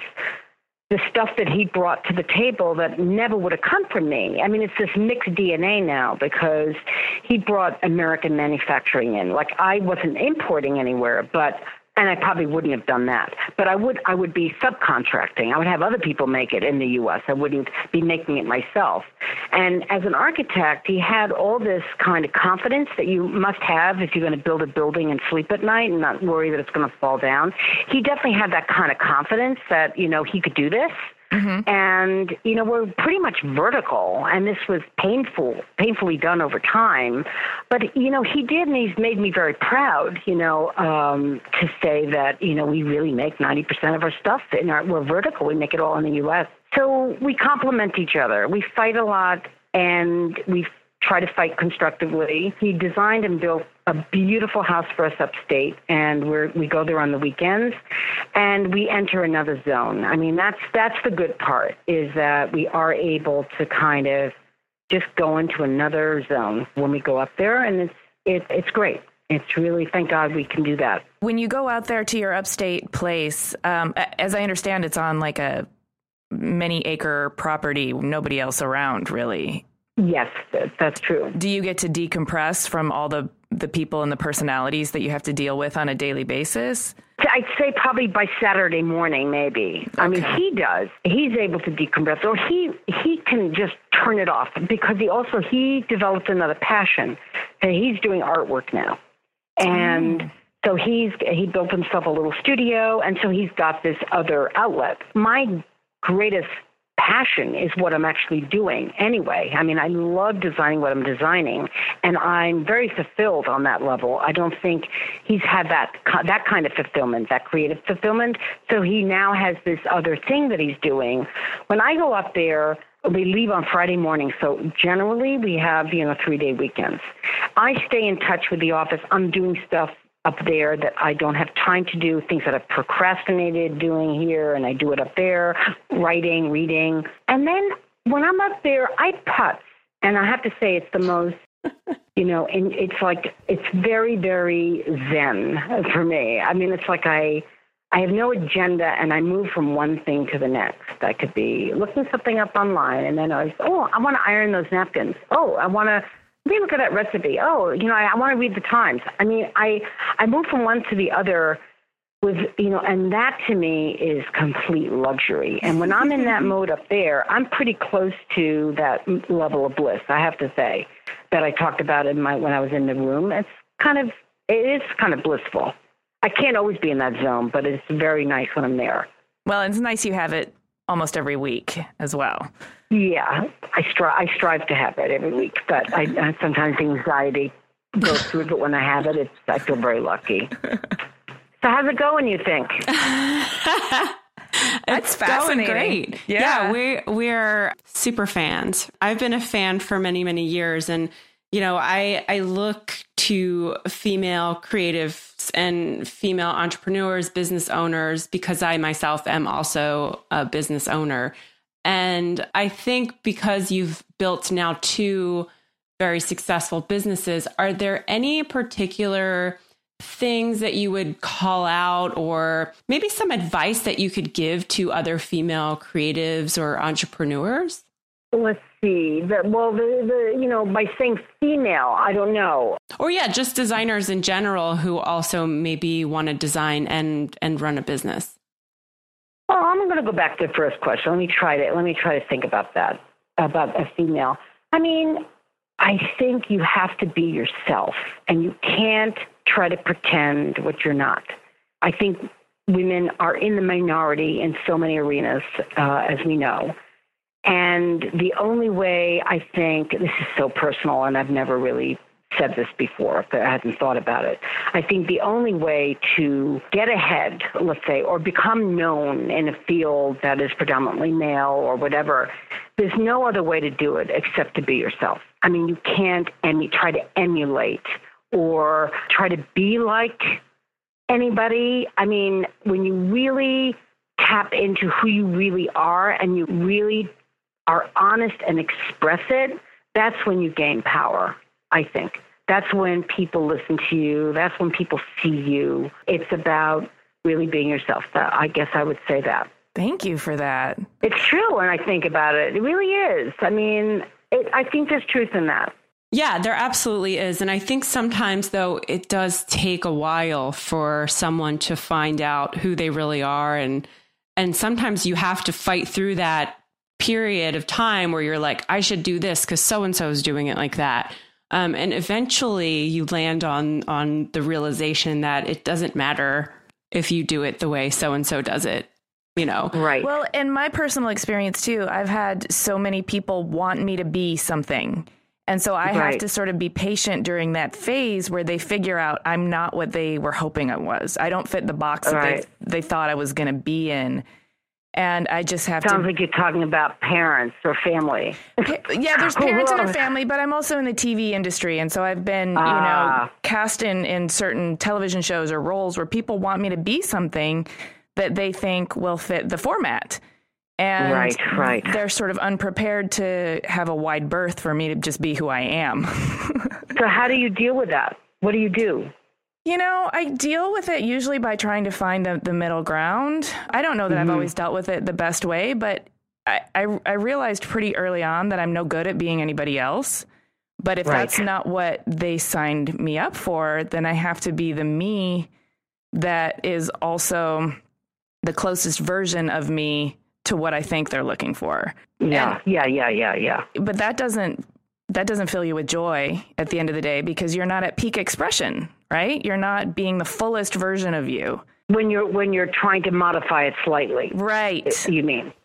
the stuff that he brought to the table that never would have come from me. I mean, it's this mixed D N A now because he brought American manufacturing in. Like I wasn't importing anywhere, but and I probably wouldn't have done that. But I would I would be subcontracting. I would have other people make it in the U S. I wouldn't be making it myself. And as an architect, he had all this kind of confidence that you must have if you're going to build a building and sleep at night and not worry that it's going to fall down. He definitely had that kind of confidence that, you know, he could do this. Mm-hmm. And, you know, we're pretty much vertical, and this was painful, painfully done over time. But, you know, he did, and he's made me very proud, you know, um, to say that, you know, we really make ninety percent of our stuff in our, we're vertical. We make it all in the U S. So we complement each other. We fight a lot, and we try to fight constructively. He designed and built a beautiful house for us upstate, and we're, we go there on the weekends, and we enter another zone. I mean, that's that's the good part, is that we are able to kind of just go into another zone when we go up there, and it's it, it's great. It's really, thank God we can do that. When you go out there to your upstate place, um, as I understand, it's on like a many acre property, nobody else around, really. Yes, that's true. Do you get to decompress from all the, the people and the personalities that you have to deal with on a daily basis? I'd say probably by Saturday morning, maybe. Okay. I mean, he does. He's able to decompress, or he he can just turn it off because he also, he developed another passion. And he's doing artwork now. And mm. so he's he built himself a little studio, and so he's got this other outlet. My greatest passion is what I'm actually doing anyway. I mean, I love designing what I'm designing, and I'm very fulfilled on that level. I don't think he's had that that kind of fulfillment, that creative fulfillment. So he now has this other thing that he's doing. When I go up there, we leave on Friday morning, so generally we have, you know, three-day weekends. I stay in touch with the office. I'm doing stuff up there that I don't have time to do, things that I've procrastinated doing here, and I do it up there, writing, reading. And then when I'm up there, I putz. And I have to say it's the most, you know, and it's like, it's very, very zen for me. I mean, it's like I... I have no agenda, and I move from one thing to the next. I could be looking something up online, and then I was, oh, I want to iron those napkins. Oh, I want to maybe look at that recipe. Oh, you know, I, I want to read the Times. I mean, I I move from one to the other with, you know, and that to me is complete luxury. And when I'm in that mode up there, I'm pretty close to that level of bliss, I have to say, that I talked about in my when I was in the room. It's kind of, it is kind of blissful. I can't always be in that zone, but it's very nice when I'm there. Well, it's nice you have it almost every week as well. Yeah, I strive. I strive to have it every week, but I, I sometimes anxiety goes through. But when I have it, it's I feel very lucky. So how's it going, you think? That's fascinating. Going great. Yeah, yeah we we're super fans. I've been a fan for many many years, and you know, I I look to female creatives and female entrepreneurs, business owners, because I myself am also a business owner. And I think because you've built now two very successful businesses, are there any particular things that you would call out, or maybe some advice that you could give to other female creatives or entrepreneurs? Let's see. The, well, the, the you know, by saying female, I don't know. Or yeah, just designers in general who also maybe want to design and and run a business. Well, I'm going to go back to the first question. Let me try to let me try to think about that, about a female. I mean, I think you have to be yourself, and you can't try to pretend what you're not. I think women are in the minority in so many arenas, uh, as we know. And the only way, I think, this is so personal, and I've never really said this before, but I hadn't thought about it. I think the only way to get ahead, let's say, or become known in a field that is predominantly male or whatever, there's no other way to do it except to be yourself. I mean, you can't emu- try to emulate or try to be like anybody. I mean, when you really tap into who you really are and you really are honest and express it, that's when you gain power, I think. That's when people listen to you. That's when people see you. It's about really being yourself. I guess I would say that. Thank you for that. It's true when I think about it. It really is. I mean, it, I think there's truth in that. Yeah, there absolutely is. And I think sometimes, though, it does take a while for someone to find out who they really are. And and sometimes you have to fight through that period of time where you're like, I should do this because so-and-so is doing it like that. Um, and eventually you land on on the realization that it doesn't matter if you do it the way so-and-so does it, you know? Right. Well, in my personal experience, too, I've had so many people want me to be something. And so I right. have to sort of be patient during that phase where they figure out I'm not what they were hoping I was. I don't fit the box right. that they, they thought I was going to be in. And I just have Sounds to... Sounds like you're talking about parents or family. Yeah, there's parents in our family, but I'm also in the T V industry. And so I've been, ah. you know, cast in, in certain television shows or roles where people want me to be something that they think will fit the format. And right, right. they're sort of unprepared to have a wide berth for me to just be who I am. So how do you deal with that? What do you do? You know, I deal with it usually by trying to find the, the middle ground. I don't know that mm-hmm. I've always dealt with it the best way, but I, I, I realized pretty early on that I'm no good at being anybody else. But if right. that's not what they signed me up for, then I have to be the me that is also the closest version of me to what I think they're looking for. Yeah, and, yeah, yeah, yeah, yeah. But that doesn't that doesn't fill you with joy at the end of the day because you're not at peak expression, right? You're not being the fullest version of you. When you're when you're trying to modify it slightly. Right. You mean.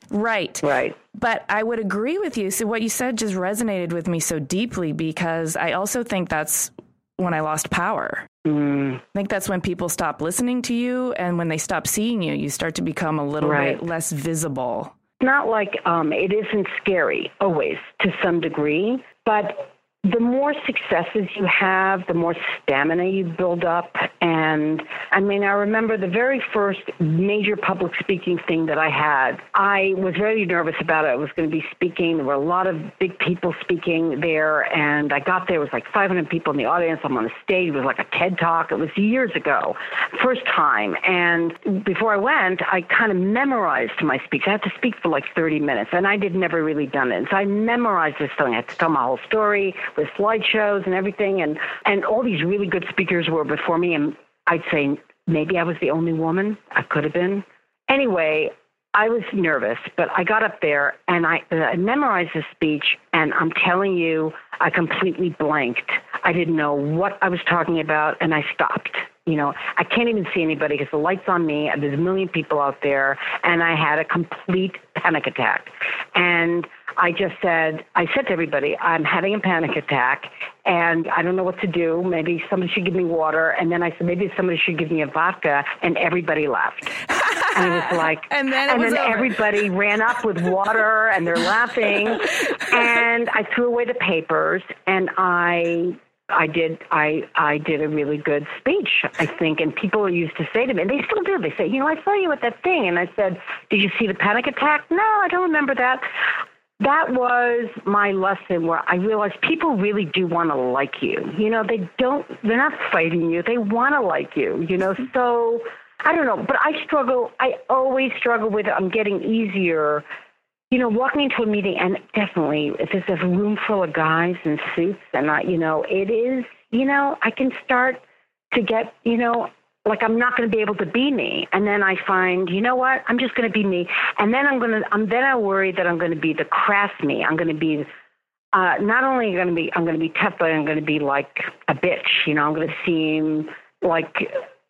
Right. Right. But I would agree with you. So what you said just resonated with me so deeply, because I also think that's when I lost power. Mm. I think that's when people stop listening to you, and when they stop seeing you, you start to become a little right. bit less visible. It's not like um, it isn't scary always to some degree, but the more successes you have, the more stamina you build up. And I mean, I remember the very first major public speaking thing that I had. I was very nervous about it. I was going to be speaking. There were a lot of big people speaking there. And I got there, it was like five hundred people in the audience. I'm on the stage. It was like a TED Talk. It was years ago, first time. And before I went, I kind of memorized my speech. I had to speak for like thirty minutes, and I did never really done it. And so I memorized this thing. I had to tell my whole story with slideshows and everything, and, and all these really good speakers were before me, and I'd say maybe I was the only woman. I could have been. Anyway, I was nervous, but I got up there, and I, I memorized the speech, and I'm telling you, I completely blanked. I didn't know what I was talking about, and I stopped. You know, I can't even see anybody because the light's on me, and there's a million people out there, and I had a complete panic attack. And I just said, I said to everybody, I'm having a panic attack, and I don't know what to do. Maybe somebody should give me water. And then I said, maybe somebody should give me a vodka, and everybody laughed. And it was like, and then, it and was then over. everybody ran up with water, and they're laughing. And I threw away the papers, and I... I did I, I did a really good speech, I think, and people used to say to me, and they still do, they say, you know, I saw you at that thing, and I said, did you see the panic attack? No, I don't remember that. That was my lesson where I realized people really do want to like you. You know, they don't, they're not fighting you, they want to like you, you know, so I don't know, but I struggle, I always struggle with it. I'm getting easier. You know, walking into a meeting, and definitely if there's a room full of guys in suits, and I, you know, it is, you know, I can start to get, you know, like I'm not going to be able to be me. And then I find, you know what, I'm just going to be me. And then I'm going to, I'm then I worry that I'm going to be the crass me. I'm going to be, uh, not only going to be, I'm going to be tough, but I'm going to be like a bitch. You know, I'm going to seem like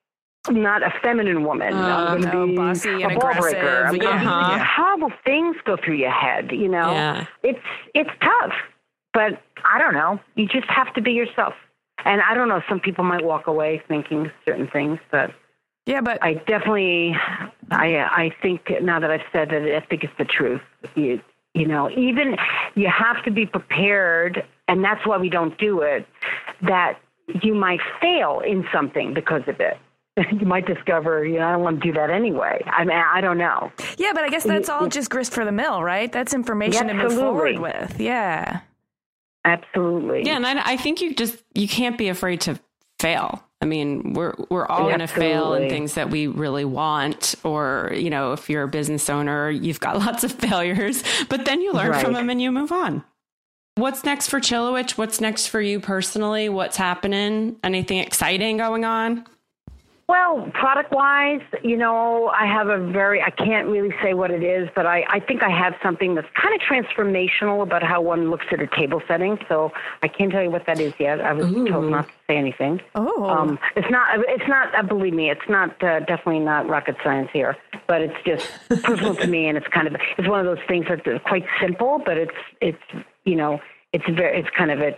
not a feminine woman. Uh, I'm going to no, be bossy and a ball aggressive. breaker. I'm gonna Uh-huh. be, horrible things go through your head, you know. Yeah. It's it's tough, but I don't know. You just have to be yourself. And I don't know, some people might walk away thinking certain things, but yeah, but I definitely, I I think now that I've said it, I think it's the truth. You you know, even you have to be prepared, and that's why we don't do it, that you might fail in something because of it. You might discover, you know, I don't want to do that anyway. I mean, I don't know. yeah, but I guess that's all just grist for the mill, right? That's information to move Absolutely. forward with. Yeah. Absolutely. Yeah, and I, I think you just you can't be afraid to fail. I mean, we're we're all going to fail in things that we really want, or you know, if you're a business owner, you've got lots of failures, but then you learn Right. from them and you move on. What's next for Chilowich? What's next for you personally? What's happening? Anything exciting going on? Well, product-wise, you know, I have a very, I can't really say what it is, but I, I think I have something that's kind of transformational about how one looks at a table setting. So I can't tell you what that is yet. I was Ooh. told not to say anything. Oh. Um, it's not, it's not, uh, believe me, it's not, uh, definitely not rocket science here, but it's just personal to me. And it's kind of, it's one of those things that's quite simple, but it's, it's, you know, it's very, it's kind of a,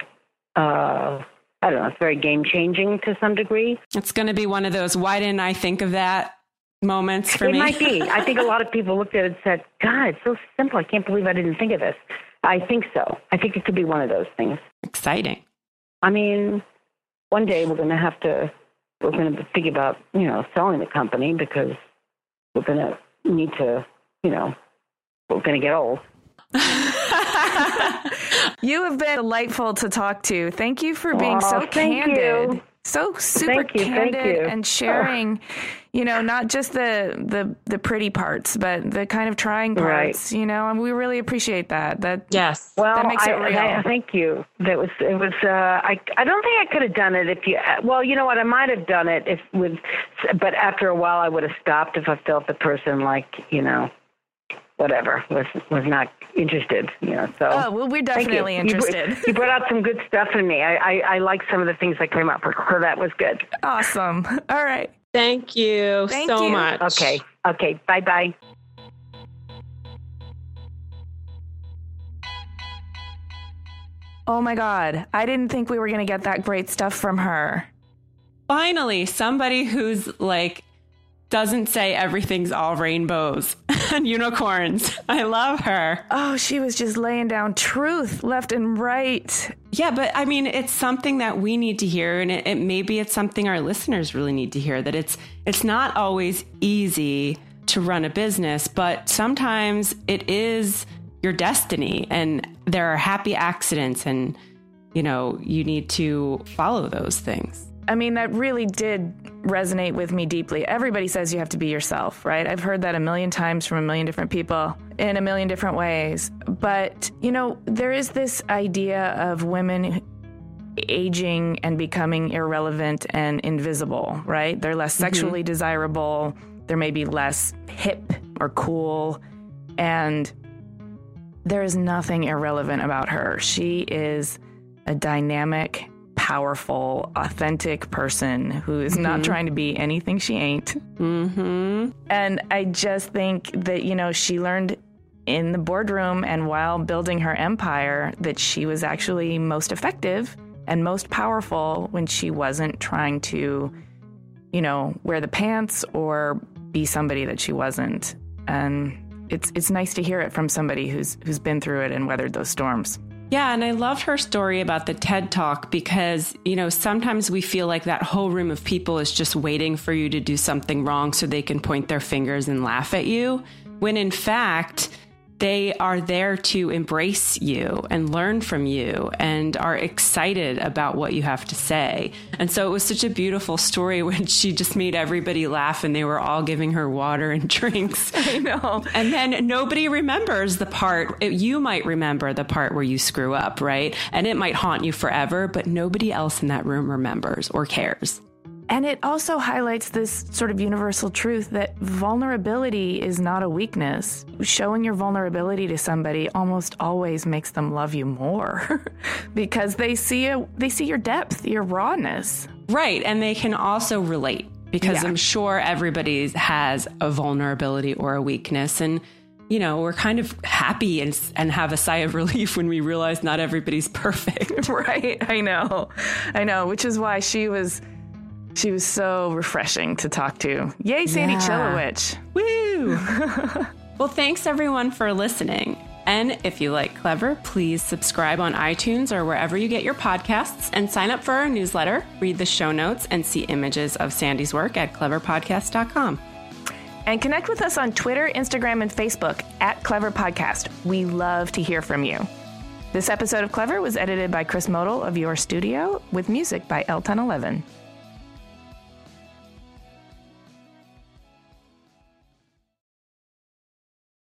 uh, I don't know, it's very game-changing to some degree. It's going to be one of those, why didn't I think of that moments for it me? It might be. I think a lot of people looked at it and said, God, it's so simple. I can't believe I didn't think of this. I think so. I think it could be one of those things. Exciting. I mean, one day we're going to have to, we're going to think about, you know, selling the company because we're going to need to, you know, we're going to get old. You have been delightful to talk to. Thank you for being Oh, so thank candid. you. So super Thank you, candid thank you. and sharing, you know, not just the, the the pretty parts, but the kind of trying parts, Right. you know, and we really appreciate that. That Yes. Well, that makes it I, real. I, thank you. That was it was. Uh, I I don't think I could have done it if you. Well, you know what? I might have done it if with, but after a while, I would have stopped if I felt the person like you know, whatever was was not interested. You know. So. Oh, well, we're Thank you. definitely You interested. br- You brought out some good stuff in me. I, I, I like some of the things that came up, so that was good. Awesome. All right. Thank you Thank so you. much. Okay. Okay. Bye bye. Oh my God. I didn't think we were going to get that great stuff from her. Finally, somebody who's like, doesn't say everything's all rainbows and unicorns. I love her. Oh, she was just laying down truth left and right. Yeah, but I mean, it's something that we need to hear, and it, it maybe it's something our listeners really need to hear, that it's it's not always easy to run a business, but sometimes it is your destiny, and there are happy accidents, and you know, you need to follow those things. I mean, that really did resonate with me deeply. Everybody says you have to be yourself, right? I've heard that a million times from a million different people in a million different ways. But, you know, there is this idea of women aging and becoming irrelevant and invisible, right? They're less sexually mm-hmm. desirable. They're maybe less hip or cool. And there is nothing irrelevant about her. She is a dynamic, powerful, authentic person who is mm-hmm. not trying to be anything she ain't. Mm-hmm. And I just think that, you know, she learned in the boardroom and while building her empire that she was actually most effective and most powerful when she wasn't trying to, you know, wear the pants or be somebody that she wasn't. And it's it's nice to hear it from somebody who's who's been through it and weathered those storms. Yeah, and I loved her story about the TED Talk because, you know, sometimes we feel like that whole room of people is just waiting for you to do something wrong so they can point their fingers and laugh at you, when in fact, they are there to embrace you and learn from you and are excited about what you have to say. And so it was such a beautiful story when she just made everybody laugh and they were all giving her water and drinks. I know. And then nobody remembers the part. You might remember the part where you screw up, right? And it might haunt you forever, but nobody else in that room remembers or cares. And it also highlights this sort of universal truth that vulnerability is not a weakness. Showing your vulnerability to somebody almost always makes them love you more because they see a, they see your depth, your rawness. Right. And they can also relate because yeah. I'm sure everybody has a vulnerability or a weakness. And, you know, we're kind of happy and, and have a sigh of relief when we realize not everybody's perfect. Right. I know. I know, which is why she was... She was so refreshing to talk to. Yay, Sandy yeah. Chilowich. Woo! Well, thanks everyone for listening. And if you like Clever, please subscribe on iTunes or wherever you get your podcasts and sign up for our newsletter, read the show notes, and see images of Sandy's work at clever podcast dot com. And connect with us on Twitter, Instagram, and Facebook at Clever Podcast. We love to hear from you. This episode of Clever was edited by Chris Model of Your Studio with music by L ten eleven.